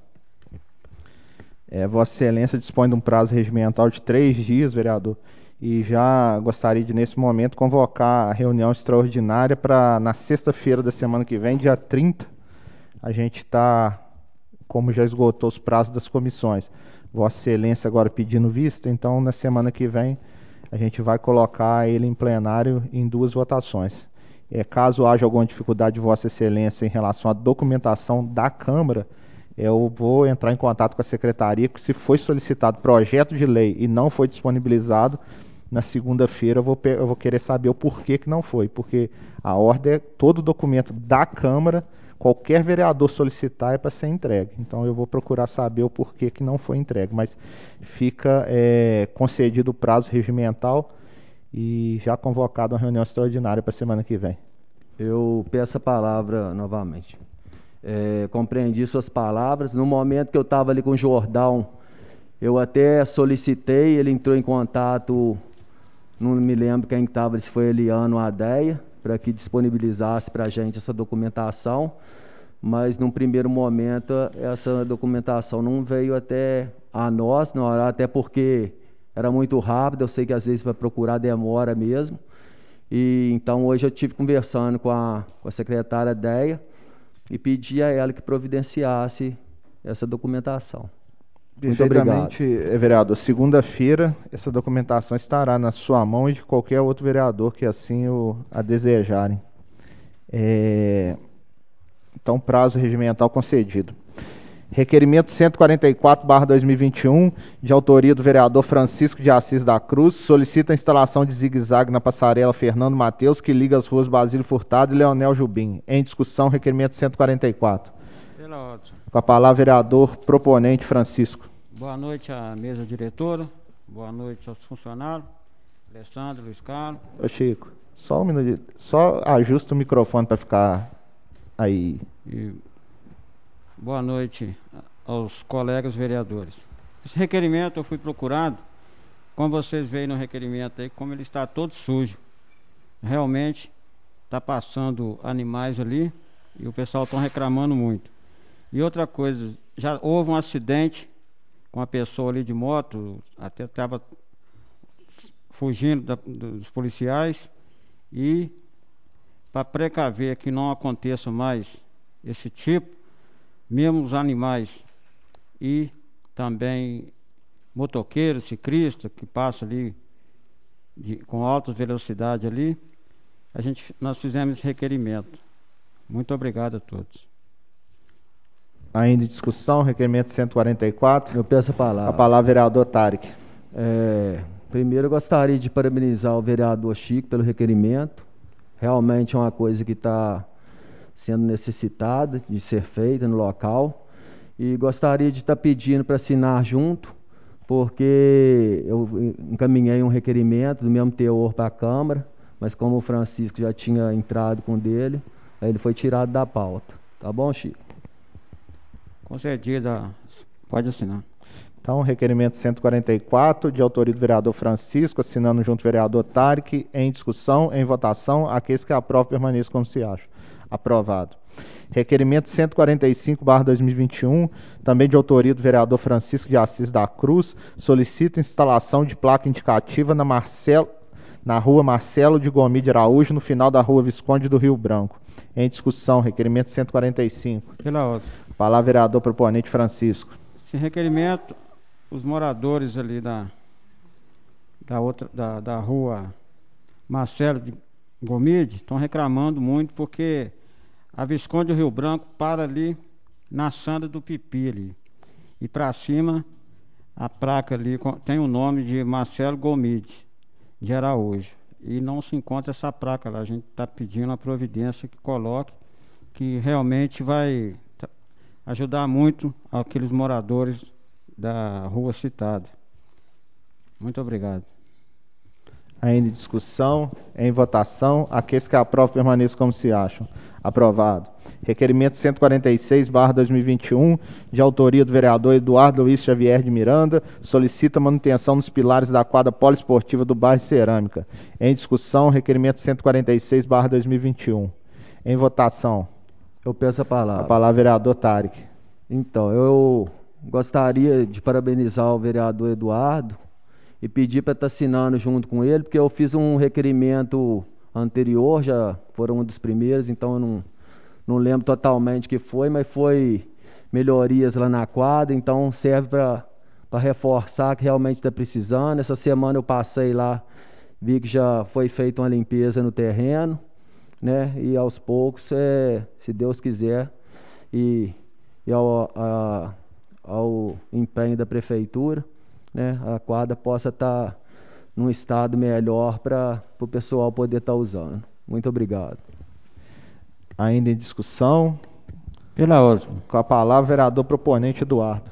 É, Vossa Excelência dispõe de um prazo regimental de três dias, vereador, e já gostaria de, nesse momento, convocar a reunião extraordinária para, na sexta-feira da semana que vem, dia trinta, a gente está, como já esgotou os prazos das comissões, Vossa Excelência agora pedindo vista, então, na semana que vem, a gente vai colocar ele em plenário em duas votações. É, caso haja alguma dificuldade de Vossa Excelência em relação à documentação da Câmara, eu vou entrar em contato com a Secretaria, que se foi solicitado projeto de lei e não foi disponibilizado, na segunda-feira eu vou, eu vou querer saber o porquê que não foi, porque a ordem é todo documento da Câmara, qualquer vereador solicitar é para ser entregue. Então eu vou procurar saber o porquê que não foi entregue, mas fica é, concedido o prazo regimental e já convocado uma reunião extraordinária para a semana que vem. Eu peço a palavra novamente. É, compreendi suas palavras. No momento que eu estava ali com o Jordão, eu até solicitei, ele entrou em contato, não me lembro quem estava, se foi Eliano ou Adeia, para que disponibilizasse para a gente essa documentação, mas num primeiro momento essa documentação não veio até a nós, não, até porque era muito rápido, eu sei que às vezes para procurar demora mesmo. E então hoje eu tive conversando com a, com a secretária Deia e pedi a ela que providenciasse essa documentação. Muito obrigado. Perfeitamente, vereador. Segunda-feira essa documentação estará na sua mão e de qualquer outro vereador que assim o a desejarem. É... Então, prazo regimental concedido. Requerimento cento e quarenta e quatro barra dois mil e vinte e um, de autoria do vereador Francisco de Assis da Cruz, solicita a instalação de zigue-zague na passarela Fernando Mateus, que liga as ruas Basílio Furtado e Leonel Jubim. Em discussão, requerimento cento e quarenta e quatro. Pela ordem. Com a palavra, vereador proponente Francisco. Boa noite à mesa diretora, boa noite aos funcionários, Alessandro, Luiz Carlos. Ô Chico, só um minuto, só ajusta o microfone para ficar Aí. E boa noite aos colegas vereadores. Esse requerimento eu fui procurado, como vocês veem no requerimento aí, como ele está todo sujo. Realmente está passando animais ali e o pessoal está reclamando muito. E outra coisa, já houve um acidente com uma pessoa ali de moto, até estava fugindo da, dos policiais, e para precaver que não aconteça mais esse tipo, mesmo os animais e também motoqueiros, ciclistas que passam ali de, com alta velocidade ali, a gente, nós fizemos esse requerimento. Muito obrigado a todos. Ainda em discussão, requerimento cento e quarenta e quatro. Eu peço a Com a palavra. palavra, vereador Tarek. É, primeiro eu gostaria de parabenizar o vereador Chico pelo requerimento. Realmente é uma coisa que está sendo necessitada de ser feita no local. E gostaria de estar pedindo para assinar junto, porque eu encaminhei um requerimento do mesmo teor para a Câmara, mas como o Francisco já tinha entrado com o dele, aí ele foi tirado da pauta. Tá bom, Chico? Com certeza, pode assinar. Então, requerimento cento e quarenta e quatro, de autoria do vereador Francisco, assinando junto o vereador Tarek, em discussão, em votação, aqueles que aprovam permaneçam como se acham. Aprovado. Requerimento cento e quarenta e cinco barra dois mil e vinte e um, também de autoria do vereador Francisco de Assis da Cruz, solicita instalação de placa indicativa na, Marcelo, na rua Marcelo de Gomes de Araújo, no final da rua Visconde do Rio Branco. Em discussão, requerimento cento e quarenta e cinco. Pela ordem. Palavra, vereador proponente Francisco. Esse requerimento, os moradores ali da, da, outra, da, da rua Marcelo de Gomide estão reclamando muito porque a Visconde do Rio Branco para ali na Sandra do Pipi ali. E para cima, a placa ali tem o nome de Marcelo Gomide de Araújo. E não se encontra essa placa lá. A gente está pedindo a providência que coloque, que realmente vai ajudar muito aqueles moradores da rua citada. Muito obrigado. Ainda em discussão, em votação, aqueles que aprovam permaneçam como se acham. Aprovado. Requerimento cento e quarenta e seis barra dois mil e vinte e um, de autoria do vereador Eduardo Luiz Xavier de Miranda, solicita manutenção nos pilares da quadra poliesportiva do bairro Cerâmica. Em discussão, requerimento cento e quarenta e seis barra dois mil e vinte e um. Em votação. Eu peço a palavra. A palavra, vereador Tarek. Então, eu gostaria de parabenizar o vereador Eduardo e pedir para estar assinando junto com ele, porque eu fiz um requerimento anterior, já foram um dos primeiros, então eu não, não lembro totalmente o que foi, mas foi melhorias lá na quadra, então serve para reforçar que realmente está precisando. Essa semana eu passei lá, vi que já foi feita uma limpeza no terreno, né? E aos poucos, é, se Deus quiser, e, e ao, a, ao empenho da prefeitura, né, a quadra possa estar num estado melhor para o pessoal poder estar usando. Muito obrigado. Ainda em discussão. Pela ordem. Com a palavra, vereador proponente Eduardo.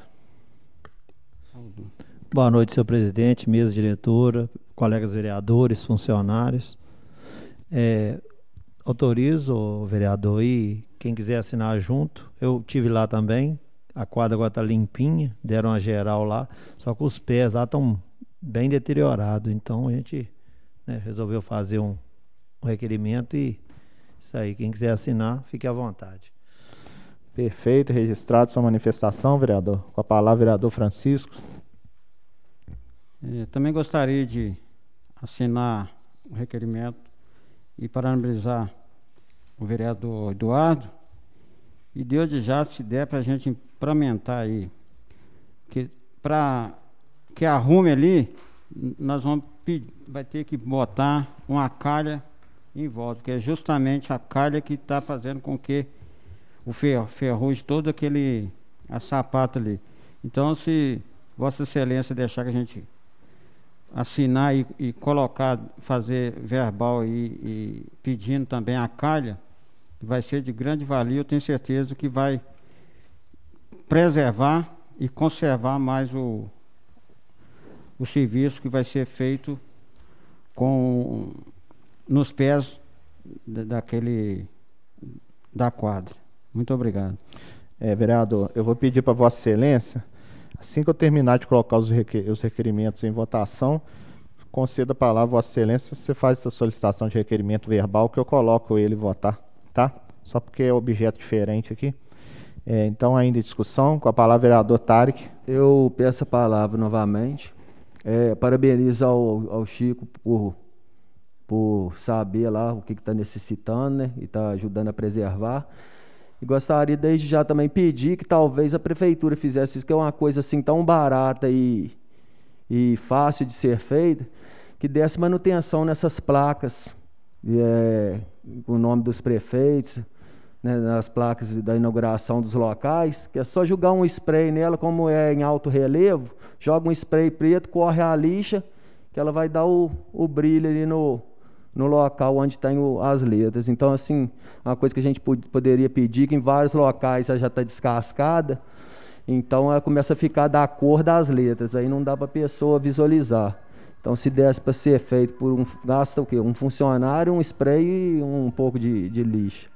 Boa noite, senhor presidente, mesa diretora, colegas vereadores, funcionários. É, autorizo o vereador e quem quiser assinar junto. Eu tive lá também. A quadra agora está limpinha, deram uma geral lá, só que os pés lá estão bem deteriorados. Então a gente, né, resolveu fazer um, um requerimento e isso aí, quem quiser assinar, fique à vontade. Perfeito, registrado sua manifestação, vereador. Com a palavra, vereador Francisco. É, também gostaria de assinar o requerimento e parabenizar o vereador Eduardo. E Deus de já, se der para a gente implementar aí, que para que arrume ali, nós vamos pedir, vai ter que botar uma calha em volta, porque é justamente a calha que está fazendo com que o ferro, ferrugem todo aquele a sapata ali. Então, se Vossa Excelência deixar que a gente assinar e, e colocar, fazer verbal e, e pedindo também a calha, vai ser de grande valia. Eu tenho certeza que vai preservar e conservar mais o, o serviço que vai ser feito com, nos pés da, daquele da quadra. Muito obrigado. É, vereador, eu vou pedir para Vossa Excelência, assim que eu terminar de colocar os, requer os requerimentos em votação, conceda a palavra a Vossa Excelência, você faz essa solicitação de requerimento verbal que eu coloco ele votar, tá? Só porque é objeto diferente aqui. É, então, ainda em discussão, com a palavra vereador Tarek. Eu peço a palavra novamente. É, parabenizo ao, ao Chico por, por saber lá o que está necessitando, né? E está ajudando a preservar. E gostaria desde já também pedir que talvez a prefeitura fizesse isso, que é uma coisa assim tão barata e, e fácil de ser feita, que desse manutenção nessas placas, é, o nome dos prefeitos, né, nas placas da inauguração dos locais, que é só jogar um spray nela, como é em alto relevo, joga um spray preto, corre a lixa, que ela vai dar o, o brilho ali no, no local onde tem o, as letras. Então, assim, uma coisa que a gente pod- poderia pedir, que em vários locais ela já está descascada, então ela começa a ficar da cor das letras, aí não dá para a pessoa visualizar. Então, se desse para ser feito por um, gasta o quê? Um funcionário, um spray e um pouco de, de lixo.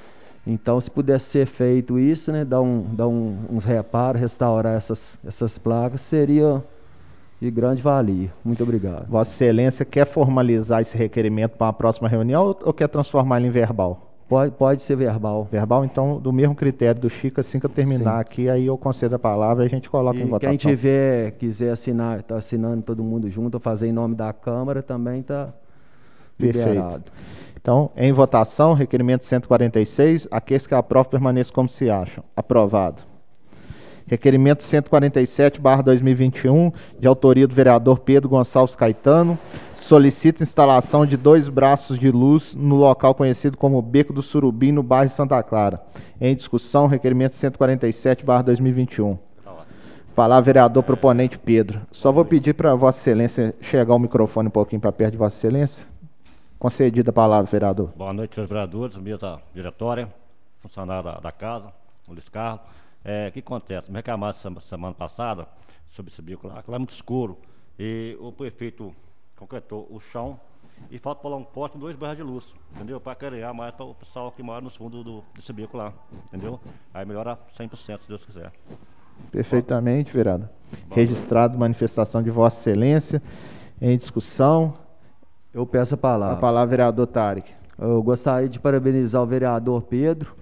Então, se pudesse ser feito isso, né, dar, um, dar um, uns reparos, restaurar essas, essas placas, seria de grande valia. Muito obrigado. Vossa Excelência quer formalizar esse requerimento para a próxima reunião ou, ou quer transformar ele em verbal? Pode, pode ser verbal. Verbal, então, do mesmo critério do Chico, assim que eu terminar Sim. aqui, aí eu concedo a palavra e a gente coloca E em votação. quem tiver, quiser assinar, está assinando todo mundo junto, ou fazer em nome da Câmara, também está liberado. Perfeito. Então, em votação, requerimento cento e quarenta e seis, aqueles que aprovam permaneçam como se acham. Aprovado. Requerimento cento e quarenta e sete barra dois mil e vinte e um, de autoria do vereador Pedro Gonçalves Caetano, solicita instalação de dois braços de luz no local conhecido como Beco do Surubim, no bairro Santa Clara. Em discussão, requerimento cento e quarenta e sete barra dois mil e vinte e um. Palavra vereador proponente Pedro. Só vou pedir para Vossa Excelência chegar o microfone um pouquinho para perto de Vossa Excelência. Concedida a palavra, vereador. Boa noite, senhores vereadores, mesa diretória, funcionário da, da casa, o Luiz Carlos. É, o que acontece? Me reclamaram semana, semana passada sobre esse bico lá, que lá é muito escuro. E o prefeito concretou o chão e falta pular um poste com dois barras de luz, entendeu? Para criar mais para o pessoal que mora nos fundos do, desse bico lá, entendeu? Aí melhora cem por cento, se Deus quiser. Perfeitamente, vereador. Registrado manifestação de Vossa Excelência. Em discussão. Eu peço a palavra. A palavra, vereador Tarek. Eu gostaria de parabenizar o vereador Pedro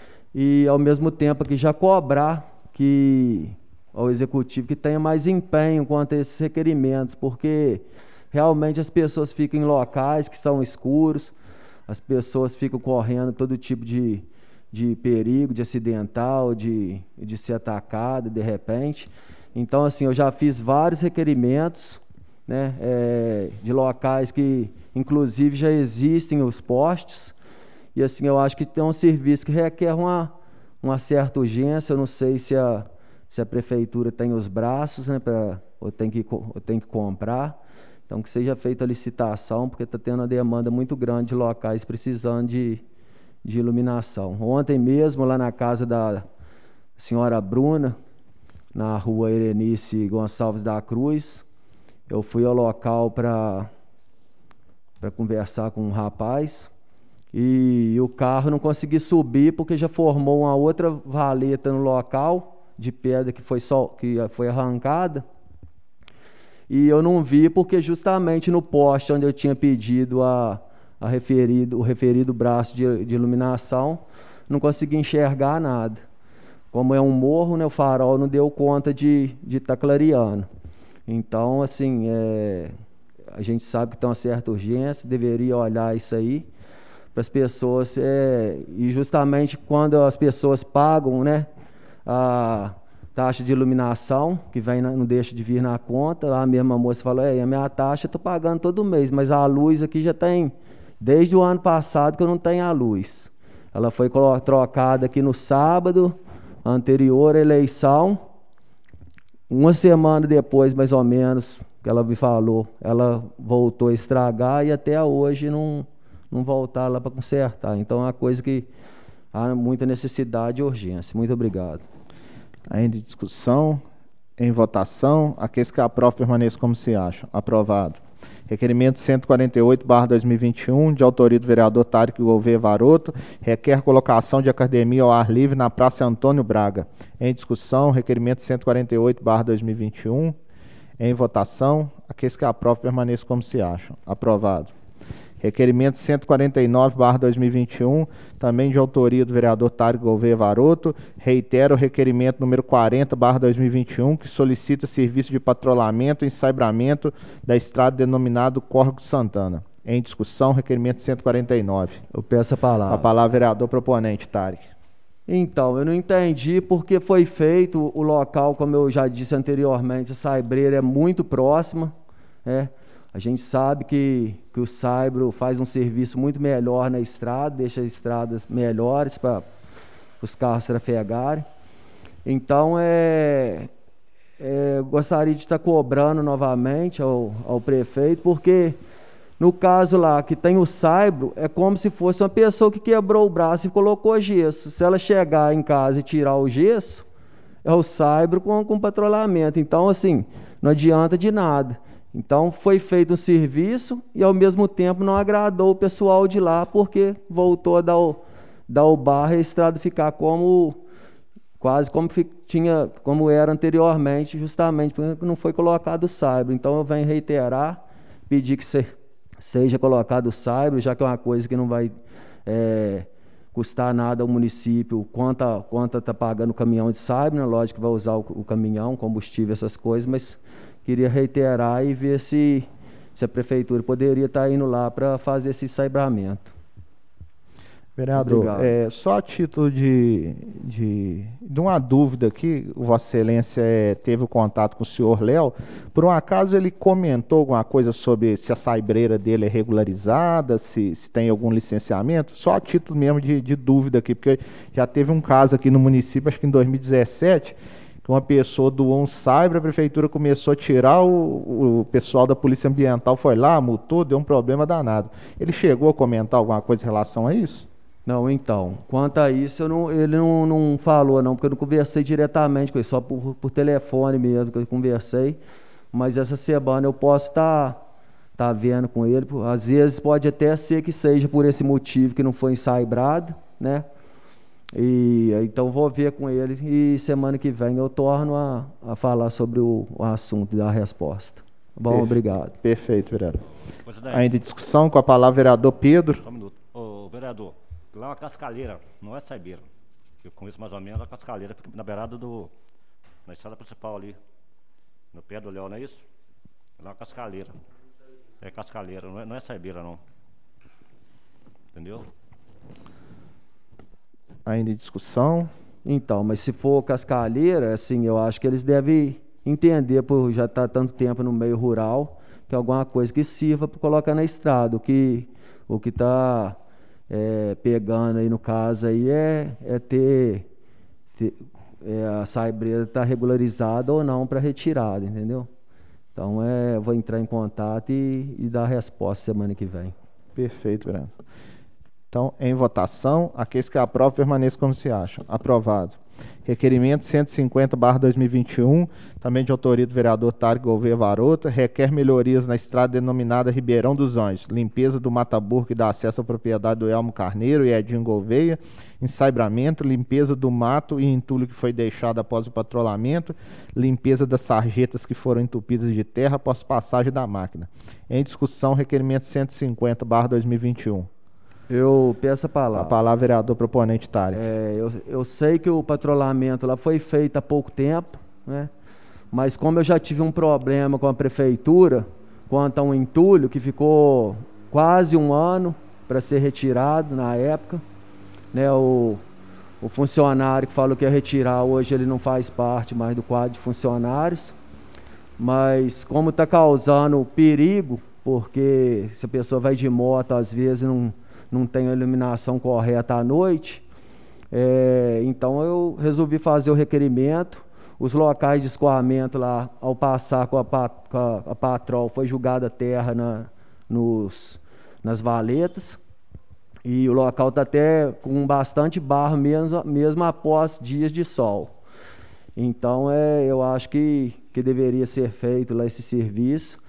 e, ao mesmo tempo, aqui já cobrar que ao executivo que tenha mais empenho quanto a esses requerimentos, porque realmente as pessoas ficam em locais que são escuros, as pessoas ficam correndo todo tipo de, de perigo, de acidental, de, de ser atacada de repente. Então, assim, eu já fiz vários requerimentos, né, é, de locais que, inclusive, já existem os postes, e assim, eu acho que tem um serviço que requer uma, uma certa urgência. Eu não sei se a, se a prefeitura tem os braços, né, pra, ou, tem que, ou tem que comprar, então que seja feita a licitação, porque está tendo uma demanda muito grande de locais precisando de, de iluminação. Ontem mesmo, lá na casa da senhora Bruna, na rua Erenice Gonçalves da Cruz, eu fui ao local para para conversar com um rapaz e o carro não consegui subir porque já formou uma outra valeta no local de pedra que foi, só, que foi arrancada, e eu não vi porque justamente no poste onde eu tinha pedido a, a referido, o referido braço de, de iluminação, não consegui enxergar nada. Como é um morro, né, o farol não deu conta de estar tá clareando. Então, assim, é, a gente sabe que tem uma certa urgência, deveria olhar isso aí para as pessoas, é, e justamente quando as pessoas pagam, né, a taxa de iluminação, que vem, não deixa de vir na conta, a mesma moça falou, é, a minha taxa eu estou pagando todo mês, mas a luz aqui já tem, desde o ano passado que eu não tenho a luz. Ela foi trocada aqui no sábado, anterior à eleição. Uma semana depois, mais ou menos, que ela me falou, ela voltou a estragar e até hoje não, não voltaram lá para consertar. Então é uma coisa que há muita necessidade e urgência. Muito obrigado. Ainda em discussão, em votação, aqueles que aprovam permaneçam como se acham. Aprovado. Requerimento cento e quarenta e oito barra dois mil e vinte e um, de autoria do vereador Tarek Gouveia Varoto, requer colocação de academia ao ar livre na Praça Antônio Braga. Em discussão, requerimento cento e quarenta e oito barra dois mil e vinte e um. Em votação, aqueles que aprovam permaneçam como se acham. Aprovado. Requerimento cento e quarenta e nove barra dois mil e vinte e um, também de autoria do vereador Tarek Gouveia Varoto, reitera o requerimento número quarenta barra dois mil e vinte e um, que solicita serviço de patrulhamento e ensabramento da estrada denominado Córrego Santana. Em discussão, requerimento cento e quarenta e nove. Eu peço a palavra. A palavra, vereador proponente, Tarek. Então, eu não entendi porque foi feito o local, como eu já disse anteriormente, a Saibreira é muito próxima, né? A gente sabe que, que o Saibro faz um serviço muito melhor na estrada, deixa as estradas melhores para os carros trafegarem. Então, é, é, gostaria de estar cobrando novamente ao, ao prefeito, porque no caso lá que tem o Saibro, é como se fosse uma pessoa que quebrou o braço e colocou gesso. Se ela chegar em casa e tirar o gesso, é o Saibro com, com patrulhamento. Então, assim, não adianta de nada. Então foi feito um serviço e ao mesmo tempo não agradou o pessoal de lá, porque voltou a dar o, dar o barro e a estrada ficar como quase como, tinha, como era anteriormente, justamente porque não foi colocado o Saibro. Então eu venho reiterar, pedir que se, seja colocado o Saibro, já que é uma coisa que não vai é, custar nada ao município, quanto quanto está pagando o caminhão de Saibro, né? Lógico que vai usar o, o caminhão, combustível, essas coisas, mas queria reiterar e ver se, se a prefeitura poderia estar indo lá para fazer esse saibramento. Vereador, é, só a título de, de, de uma dúvida aqui, Vossa Excelência é, teve o contato com o senhor Léo, por um acaso ele comentou alguma coisa sobre se a saibreira dele é regularizada, se, se tem algum licenciamento? Só a título mesmo de, de dúvida aqui, porque já teve um caso aqui no município, acho que em dois mil e dezessete, que uma pessoa doou um Saibro, a prefeitura começou a tirar, o, o pessoal da Polícia Ambiental foi lá, multou, deu um problema danado. Ele chegou a comentar alguma coisa em relação a isso? Não, então, quanto a isso, eu não, ele não, não falou não, porque eu não conversei diretamente com ele, só por, por telefone mesmo que eu conversei, mas essa semana eu posso estar tá, tá vendo com ele, às vezes pode até ser que seja por esse motivo que não foi ensaibrado, né? E então vou ver com ele e semana que vem eu torno a, a falar sobre o, o assunto e dar a resposta. Bom, Perfe- obrigado. Perfeito, vereador. Presidente, Ainda em discussão com a palavra vereador Pedro. só um minuto. Ô, vereador, lá é uma cascalheira, não é saibeira. Eu conheço mais ou menos a cascalheira, fica na beirada do... na estrada principal ali, no pé do Léo, não é isso? Lá é uma cascalheira. É cascalheira, não é, não é saibeira, não. Entendeu? Ainda em discussão. Então, mas se for cascalheira, assim, eu acho que eles devem entender, por já estar tanto tempo no meio rural, que é alguma coisa que sirva para colocar na estrada. O que o que está é, pegando aí no caso aí é, é ter, ter é, a saibreira está regularizada ou não para retirada, entendeu? Então, é, eu vou entrar em contato e, e dar a resposta semana que vem. Perfeito, vereador. Então, em votação, aqueles que aprovam permaneçam como se acham. Aprovado. Requerimento cento e cinquenta barra dois mil e vinte e um, também de autoria do vereador Tarek Gouveia Varoto, requer melhorias na estrada denominada Ribeirão dos Anjos, limpeza do mata-burro que dá acesso à propriedade do Elmo Carneiro e Edinho Gouveia, ensaibramento, limpeza do mato e entulho que foi deixado após o patrulhamento, limpeza das sarjetas que foram entupidas de terra após passagem da máquina. Em discussão, requerimento cento e cinquenta barra dois mil e vinte e um. Eu peço a palavra. A palavra, vereador proponente Tarek. É, eu, eu sei que o patrulhamento lá foi feito há pouco tempo, né? Mas como eu já tive um problema com a prefeitura quanto a um entulho que ficou quase um ano para ser retirado na época, né? O, o funcionário que falou que ia retirar, hoje ele não faz parte mais do quadro de funcionários, mas como está causando perigo, porque se a pessoa vai de moto, às vezes não, não tem a iluminação correta à noite, é, então eu resolvi fazer o requerimento. Os locais de escoamento lá, ao passar com a, pat, com a, a patrol, foi jogada terra na, nos, nas valetas, e o local está até com bastante barro mesmo, mesmo após dias de sol. Então é, eu acho que, que deveria ser feito lá esse serviço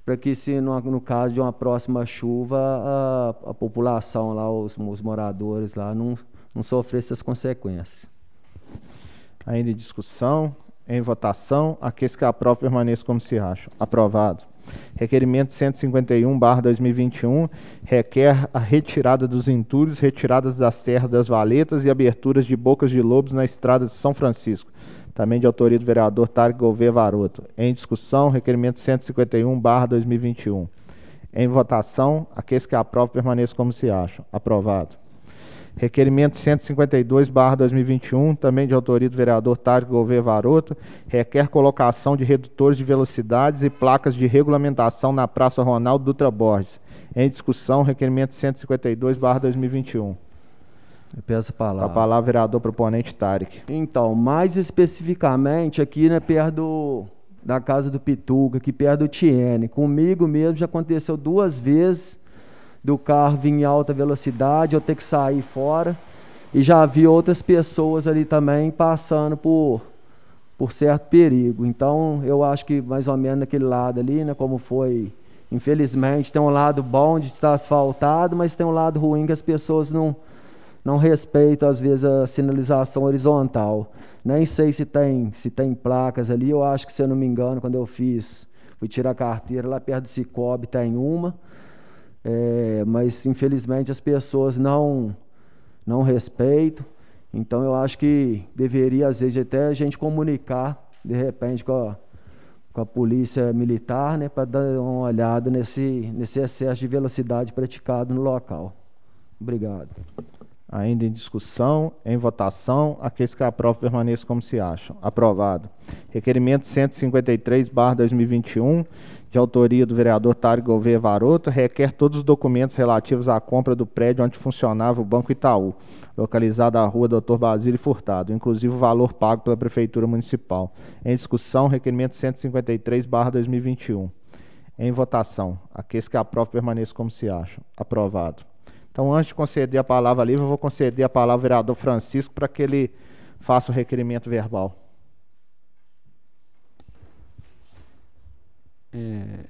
para que, se no, no caso de uma próxima chuva, a, a população lá, os, os moradores lá, não, não sofressem essas consequências. Ainda em discussão, em votação, aqueles que aprovam permaneçam como se acham. Aprovado. Requerimento cento e cinquenta e um barra dois mil e vinte e um requer a retirada dos entulhos, retiradas das terras das valetas e aberturas de bocas de lobos na estrada de São Francisco. Também de autoria do vereador Tarek Gouveia Varoto. Em discussão, requerimento cento e cinquenta e um barra dois mil e vinte e um. Em votação, aqueles que aprovam permaneçam como se acham. Aprovado. Requerimento cento e cinquenta e dois barra dois mil e vinte e um, também de autoria do vereador Tarek Gouveia Varoto, requer colocação de redutores de velocidades e placas de regulamentação na Praça Ronaldo Dutra Borges. Em discussão, requerimento cento e cinquenta e dois barra dois mil e vinte e um. Eu peço a palavra. Com a palavra, vereador proponente Tarek. Então, mais especificamente aqui, né, perto do, da casa do Pituca, aqui perto do Tiene. Comigo mesmo já aconteceu duas vezes do carro vir em alta velocidade, eu ter que sair fora, e já vi outras pessoas ali também passando por, por certo perigo. Então, eu acho que mais ou menos naquele lado ali, né, como foi, infelizmente, tem um lado bom de estar asfaltado, mas tem um lado ruim que as pessoas não, não respeitam, às vezes, a sinalização horizontal. Nem sei se tem, se tem placas ali, eu acho que, se eu não me engano, quando eu fiz, fui tirar a carteira, lá perto do Cicobi tem uma. É, mas infelizmente as pessoas não não respeitam, então eu acho que deveria, às vezes, até a gente comunicar de repente com a, com a polícia militar, né, para dar uma olhada nesse, nesse excesso de velocidade praticado no local. Obrigado. Ainda em discussão, em votação, aqueles que aprovam permaneçam como se acham. Aprovado. Requerimento cento e cinquenta e três barra dois mil e vinte e um, de autoria do vereador Tarek Gouveia Varoto, requer todos os documentos relativos à compra do prédio onde funcionava o Banco Itaú, localizado à rua doutor Basílio Furtado, inclusive o valor pago pela Prefeitura Municipal. Em discussão, requerimento cento e cinquenta e três barra dois mil e vinte e um. Em votação, aqueles que aprovam permaneçam como se acham. Aprovado. Então, antes de conceder a palavra livre, eu vou conceder a palavra ao vereador Francisco para que ele faça o requerimento verbal. É,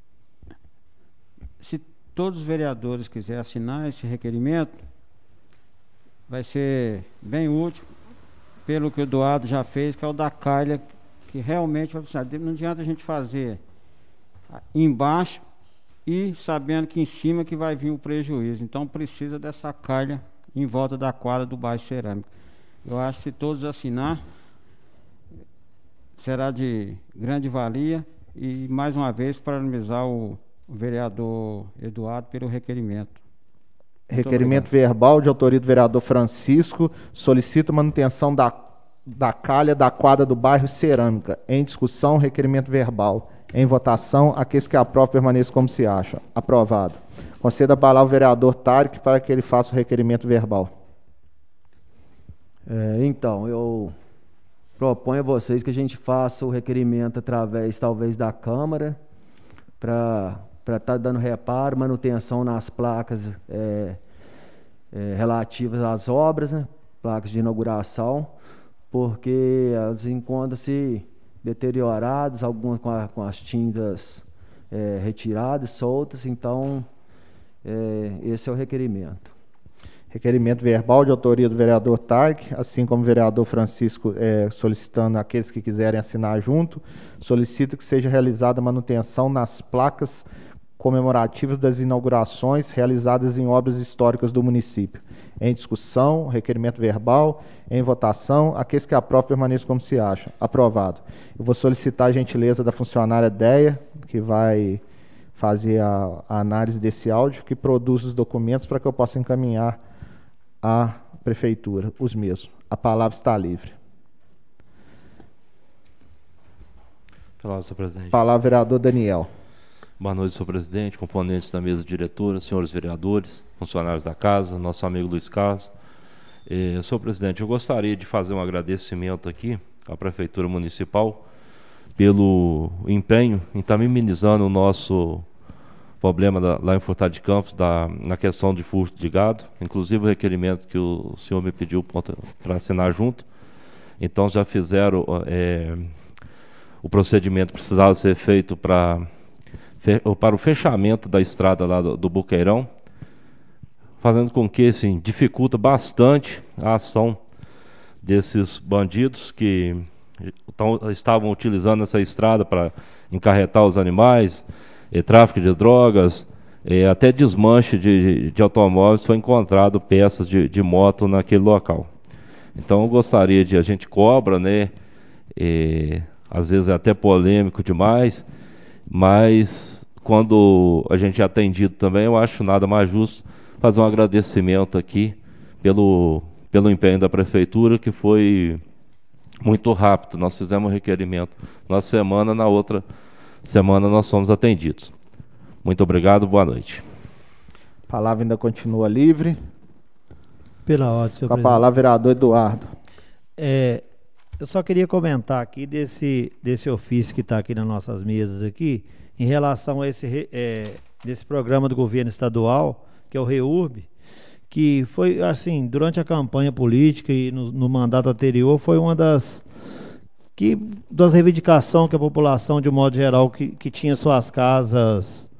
se todos os vereadores quiserem assinar esse requerimento, vai ser bem útil, pelo que o Eduardo já fez, que é o da calha, que realmente vai precisar. Não adianta a gente fazer embaixo e sabendo que em cima que vai vir o prejuízo. Então precisa dessa calha em volta da quadra do bairro Cerâmica. Eu acho que, se todos assinar, será de grande valia. E mais uma vez parabenizar o, o vereador Eduardo pelo requerimento. Muito requerimento obrigado. Verbal de autoria do vereador Francisco, solicita manutenção da, da calha da quadra do bairro Cerâmica. Em discussão, requerimento verbal. Em votação, aqueles que aprovam permaneçam como se acham. Aprovado. Conceda a palavra ao vereador Tarek para que ele faça o requerimento verbal. É, então, eu proponho a vocês que a gente faça o requerimento através, talvez, da Câmara, para estar tá dando reparo, manutenção nas placas é, é, relativas às obras, né, placas de inauguração, porque elas encontram-se deterioradas, algumas com, a, com as tintas é, retiradas, soltas. Então, é, esse é o requerimento. Requerimento verbal de autoria do vereador Tarek, assim como o vereador Francisco, é, solicitando aqueles que quiserem assinar junto, solicita que seja realizada manutenção nas placas comemorativas das inaugurações realizadas em obras históricas do município. Em discussão, requerimento verbal. Em votação, aqueles que aprovam permaneçam como se acham. Aprovado. Eu vou solicitar a gentileza da funcionária Deia, que vai fazer a, a análise desse áudio, que produz os documentos para que eu possa encaminhar à prefeitura os mesmos. A palavra está livre. Palavra, senhor presidente. Palavra, vereador Daniel. Boa noite, senhor presidente, componentes da mesa diretora, senhores vereadores, funcionários da casa, nosso amigo Luiz Carlos. Eh, senhor presidente, eu gostaria de fazer um agradecimento aqui à Prefeitura Municipal pelo empenho em estar minimizando o nosso problema da, lá em Furtado de Campos, da, na questão de furto de gado, inclusive o requerimento que o senhor me pediu para assinar junto. Então já fizeram, é, o procedimento precisava ser feito para para o fechamento da estrada lá do, do Boqueirão, fazendo com que, assim, dificulta bastante a ação desses bandidos que tão, estavam utilizando essa estrada para encarretar os animais, e tráfico de drogas, e até desmanche de, de automóveis. Foi encontrado peças de, de moto naquele local. Então eu gostaria de, a gente cobra, né, e, às vezes é até polêmico demais, mas quando a gente é atendido também, eu acho nada mais justo fazer um agradecimento aqui pelo, pelo empenho da Prefeitura, que foi muito rápido. Nós fizemos um requerimento na semana, na outra semana nós fomos atendidos. Muito obrigado, boa noite. A palavra ainda continua livre. Pela ordem, senhor Com a presidente. palavra, vereador Eduardo. É, eu só queria comentar aqui desse, desse ofício que está aqui nas nossas mesas aqui, em relação a esse é, desse programa do governo estadual, que é o REURB, que foi, assim, durante a campanha política e no, no mandato anterior, foi uma das, que, das reivindicações que a população, de um modo geral, que, que tinha suas casas,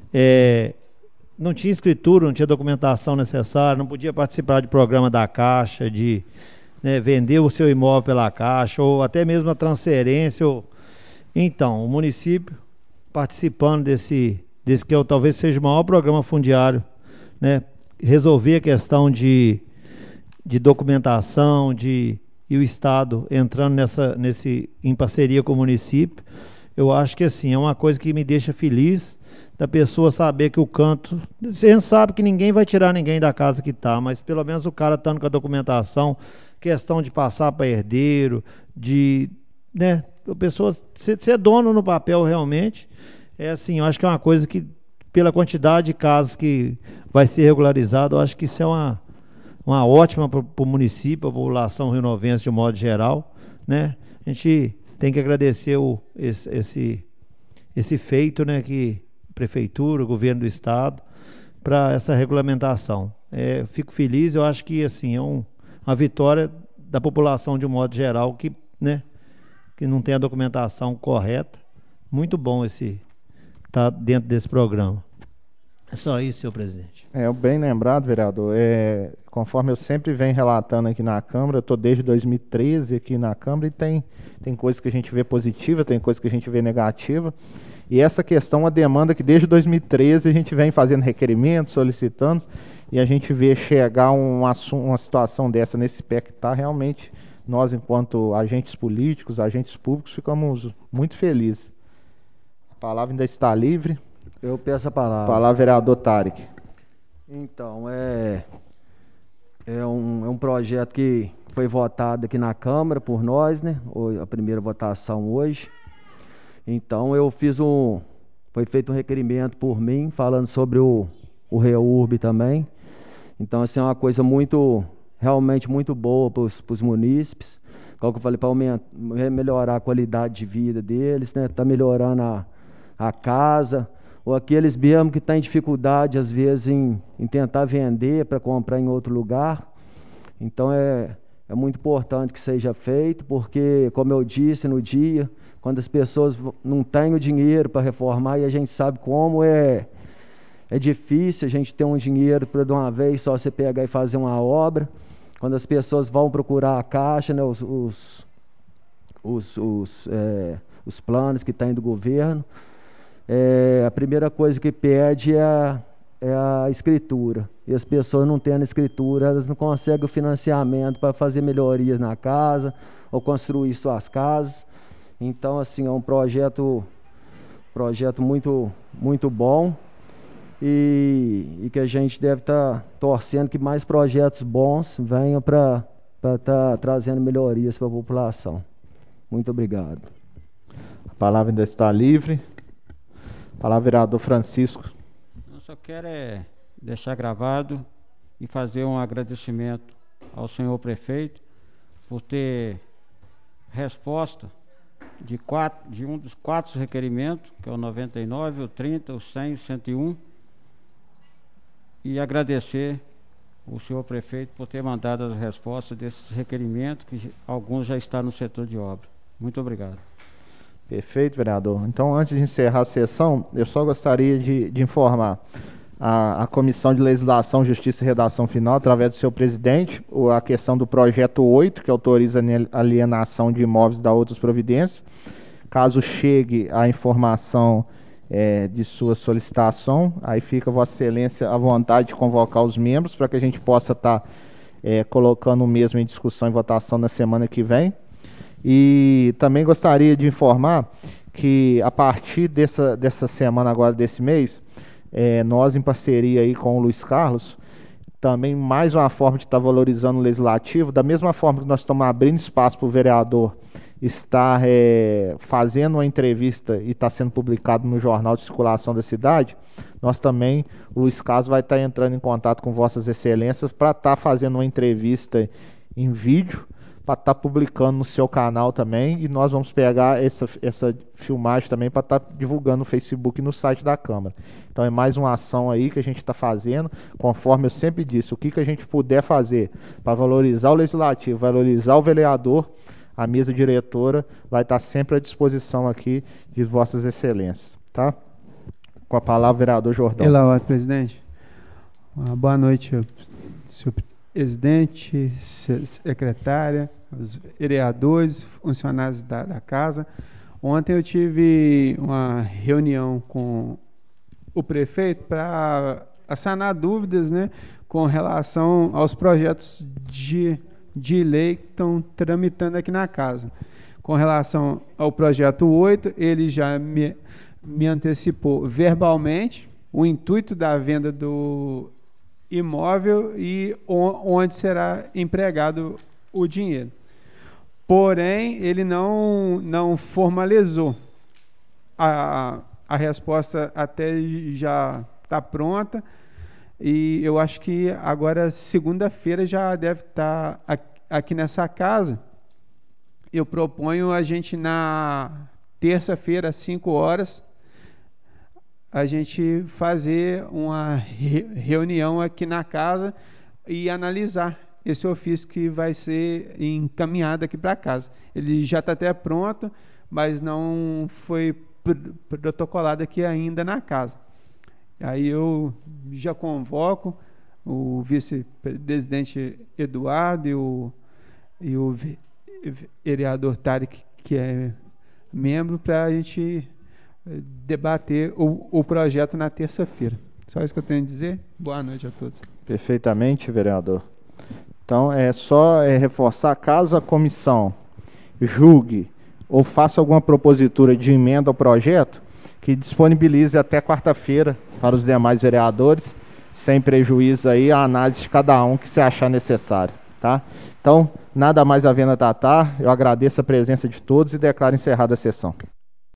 é, não tinha escritura, não tinha documentação necessária, não podia participar de programa da Caixa, de, né, vender o seu imóvel pela Caixa, ou até mesmo a transferência. Ou... Então, o município participando desse, desse que eu, talvez seja o maior programa fundiário, né, resolver a questão de, de documentação, de, e o Estado entrando nessa, nesse, em parceria com o município. Eu acho que, assim, é uma coisa que me deixa feliz, da pessoa saber que o canto... A gente sabe que ninguém vai tirar ninguém da casa que está, mas pelo menos o cara estando com a documentação, questão de passar para herdeiro, de... né, a pessoa ser, ser dono no papel realmente, é assim, eu acho que é uma coisa que, pela quantidade de casos que vai ser regularizado, eu acho que isso é uma, uma ótima para o município, para a população rionovense de um modo geral, né? A gente tem que agradecer o, esse, esse, esse feito, né, que a Prefeitura, o Governo do Estado, para essa regulamentação. É, fico feliz, eu acho que, assim, é um, uma vitória da população de um modo geral que, né, que não tem a documentação correta. Muito bom esse estar tá dentro desse programa. É só isso, senhor presidente. É, bem lembrado, vereador. É, conforme eu sempre venho relatando aqui na Câmara, eu estou desde dois mil e treze aqui na Câmara e tem, tem coisas que a gente vê positiva, tem coisas que a gente vê negativa. E essa questão é uma demanda que desde dois mil e treze a gente vem fazendo requerimentos, solicitando, e a gente vê chegar um, uma situação dessa nesse P E C, tá? Realmente, nós, enquanto agentes políticos, agentes públicos, ficamos muito felizes. A palavra ainda está livre. Eu peço a palavra. Palavra, vereador Tarek. Então, é, é, um, é um projeto que foi votado aqui na Câmara por nós, né? A primeira votação hoje. Então, eu fiz um... Foi feito um requerimento por mim, falando sobre o, o REURB também. Então, assim, é uma coisa muito... realmente muito boa para os munícipes. Como eu falei, para melhorar a qualidade de vida deles, né? Tá melhorando a, a casa... ou aqueles mesmo que estão em dificuldade, às vezes, em, em tentar vender para comprar em outro lugar. Então, é, é muito importante que seja feito, porque, como eu disse no dia, quando as pessoas não têm o dinheiro para reformar, e a gente sabe como é, é difícil a gente ter um dinheiro para, de uma vez, só você pegar e fazer uma obra. Quando as pessoas vão procurar a Caixa, né, os, os, os, os, é, os planos que tem do governo, É, a primeira coisa que pede é a, é a escritura. E as pessoas não tendo escritura, elas não conseguem o financiamento para fazer melhorias na casa ou construir suas casas. Então, assim, é um projeto, projeto muito, muito bom e, e que a gente deve estar tá torcendo que mais projetos bons venham para estar tá trazendo melhorias para a população. Muito obrigado. A palavra ainda está livre. Palavra, vereador Francisco. Eu só quero é deixar gravado e fazer um agradecimento ao senhor prefeito por ter resposta de, quatro, de um dos quatro requerimentos, que é o noventa e nove, o trinta, o cem e o cento e um, e agradecer o senhor prefeito por ter mandado as respostas desses requerimentos, que alguns já estão no setor de obra. Muito obrigado. Perfeito, vereador. Então, antes de encerrar a sessão, eu só gostaria de, de informar a, a Comissão de Legislação, Justiça e Redação Final, através do seu presidente, a questão do projeto oito, que autoriza a alienação de imóveis da outras providências. Caso chegue a informação é, de sua solicitação, aí fica Vossa Excelência à vontade de convocar os membros para que a gente possa estar tá, é, colocando o mesmo em discussão e votação na semana que vem. E também gostaria de informar que a partir dessa, dessa semana agora, desse mês, é, nós em parceria aí com o Luiz Carlos, também mais uma forma de estar tá valorizando o legislativo, da mesma forma que nós estamos abrindo espaço para o vereador estar é, fazendo uma entrevista e está sendo publicado no Jornal de Circulação da cidade, nós também, o Luiz Carlos vai estar tá entrando em contato com Vossas Excelências para estar tá fazendo uma entrevista em vídeo, para estar tá publicando no seu canal também, e nós vamos pegar essa, essa filmagem também para estar tá divulgando no Facebook e no site da Câmara. Então é mais uma ação aí que a gente está fazendo, conforme eu sempre disse, o que, que a gente puder fazer para valorizar o legislativo, valorizar o vereador, a mesa diretora vai estar tá sempre à disposição aqui de Vossas Excelências, tá? Com a palavra, vereador Jordão. Olá, presidente. Uma boa noite, senhor presidente, secretária, os vereadores, funcionários da, da casa. Ontem eu tive uma reunião com o prefeito para sanar dúvidas, né, com relação aos projetos de, de lei que estão tramitando aqui na casa. Com relação ao projeto oito, ele já me, me antecipou verbalmente o intuito da venda do imóvel e onde será empregado o dinheiro. Porém, ele não, não formalizou. A, a resposta até já está pronta e eu acho que agora, segunda-feira, já deve estar aqui nessa casa. Eu proponho a gente, na terça-feira, às cinco horas, a gente fazer uma re- reunião aqui na casa e analisar esse ofício que vai ser encaminhado aqui para casa. Ele já está até pronto, mas não foi pr- protocolado aqui ainda na casa. Aí eu já convoco o vice-presidente Eduardo e o, e o vereador Tarek, que é membro, para a gente debater o, o projeto na terça-feira. Só isso que eu tenho a dizer. Boa noite a todos. Perfeitamente, vereador. Então, é só é, reforçar, caso a comissão julgue ou faça alguma propositura de emenda ao projeto, que disponibilize até quarta-feira para os demais vereadores, sem prejuízo aí a análise de cada um que se achar necessário, tá? Então, nada mais havendo a tratar, eu agradeço a presença de todos e declaro encerrada a sessão.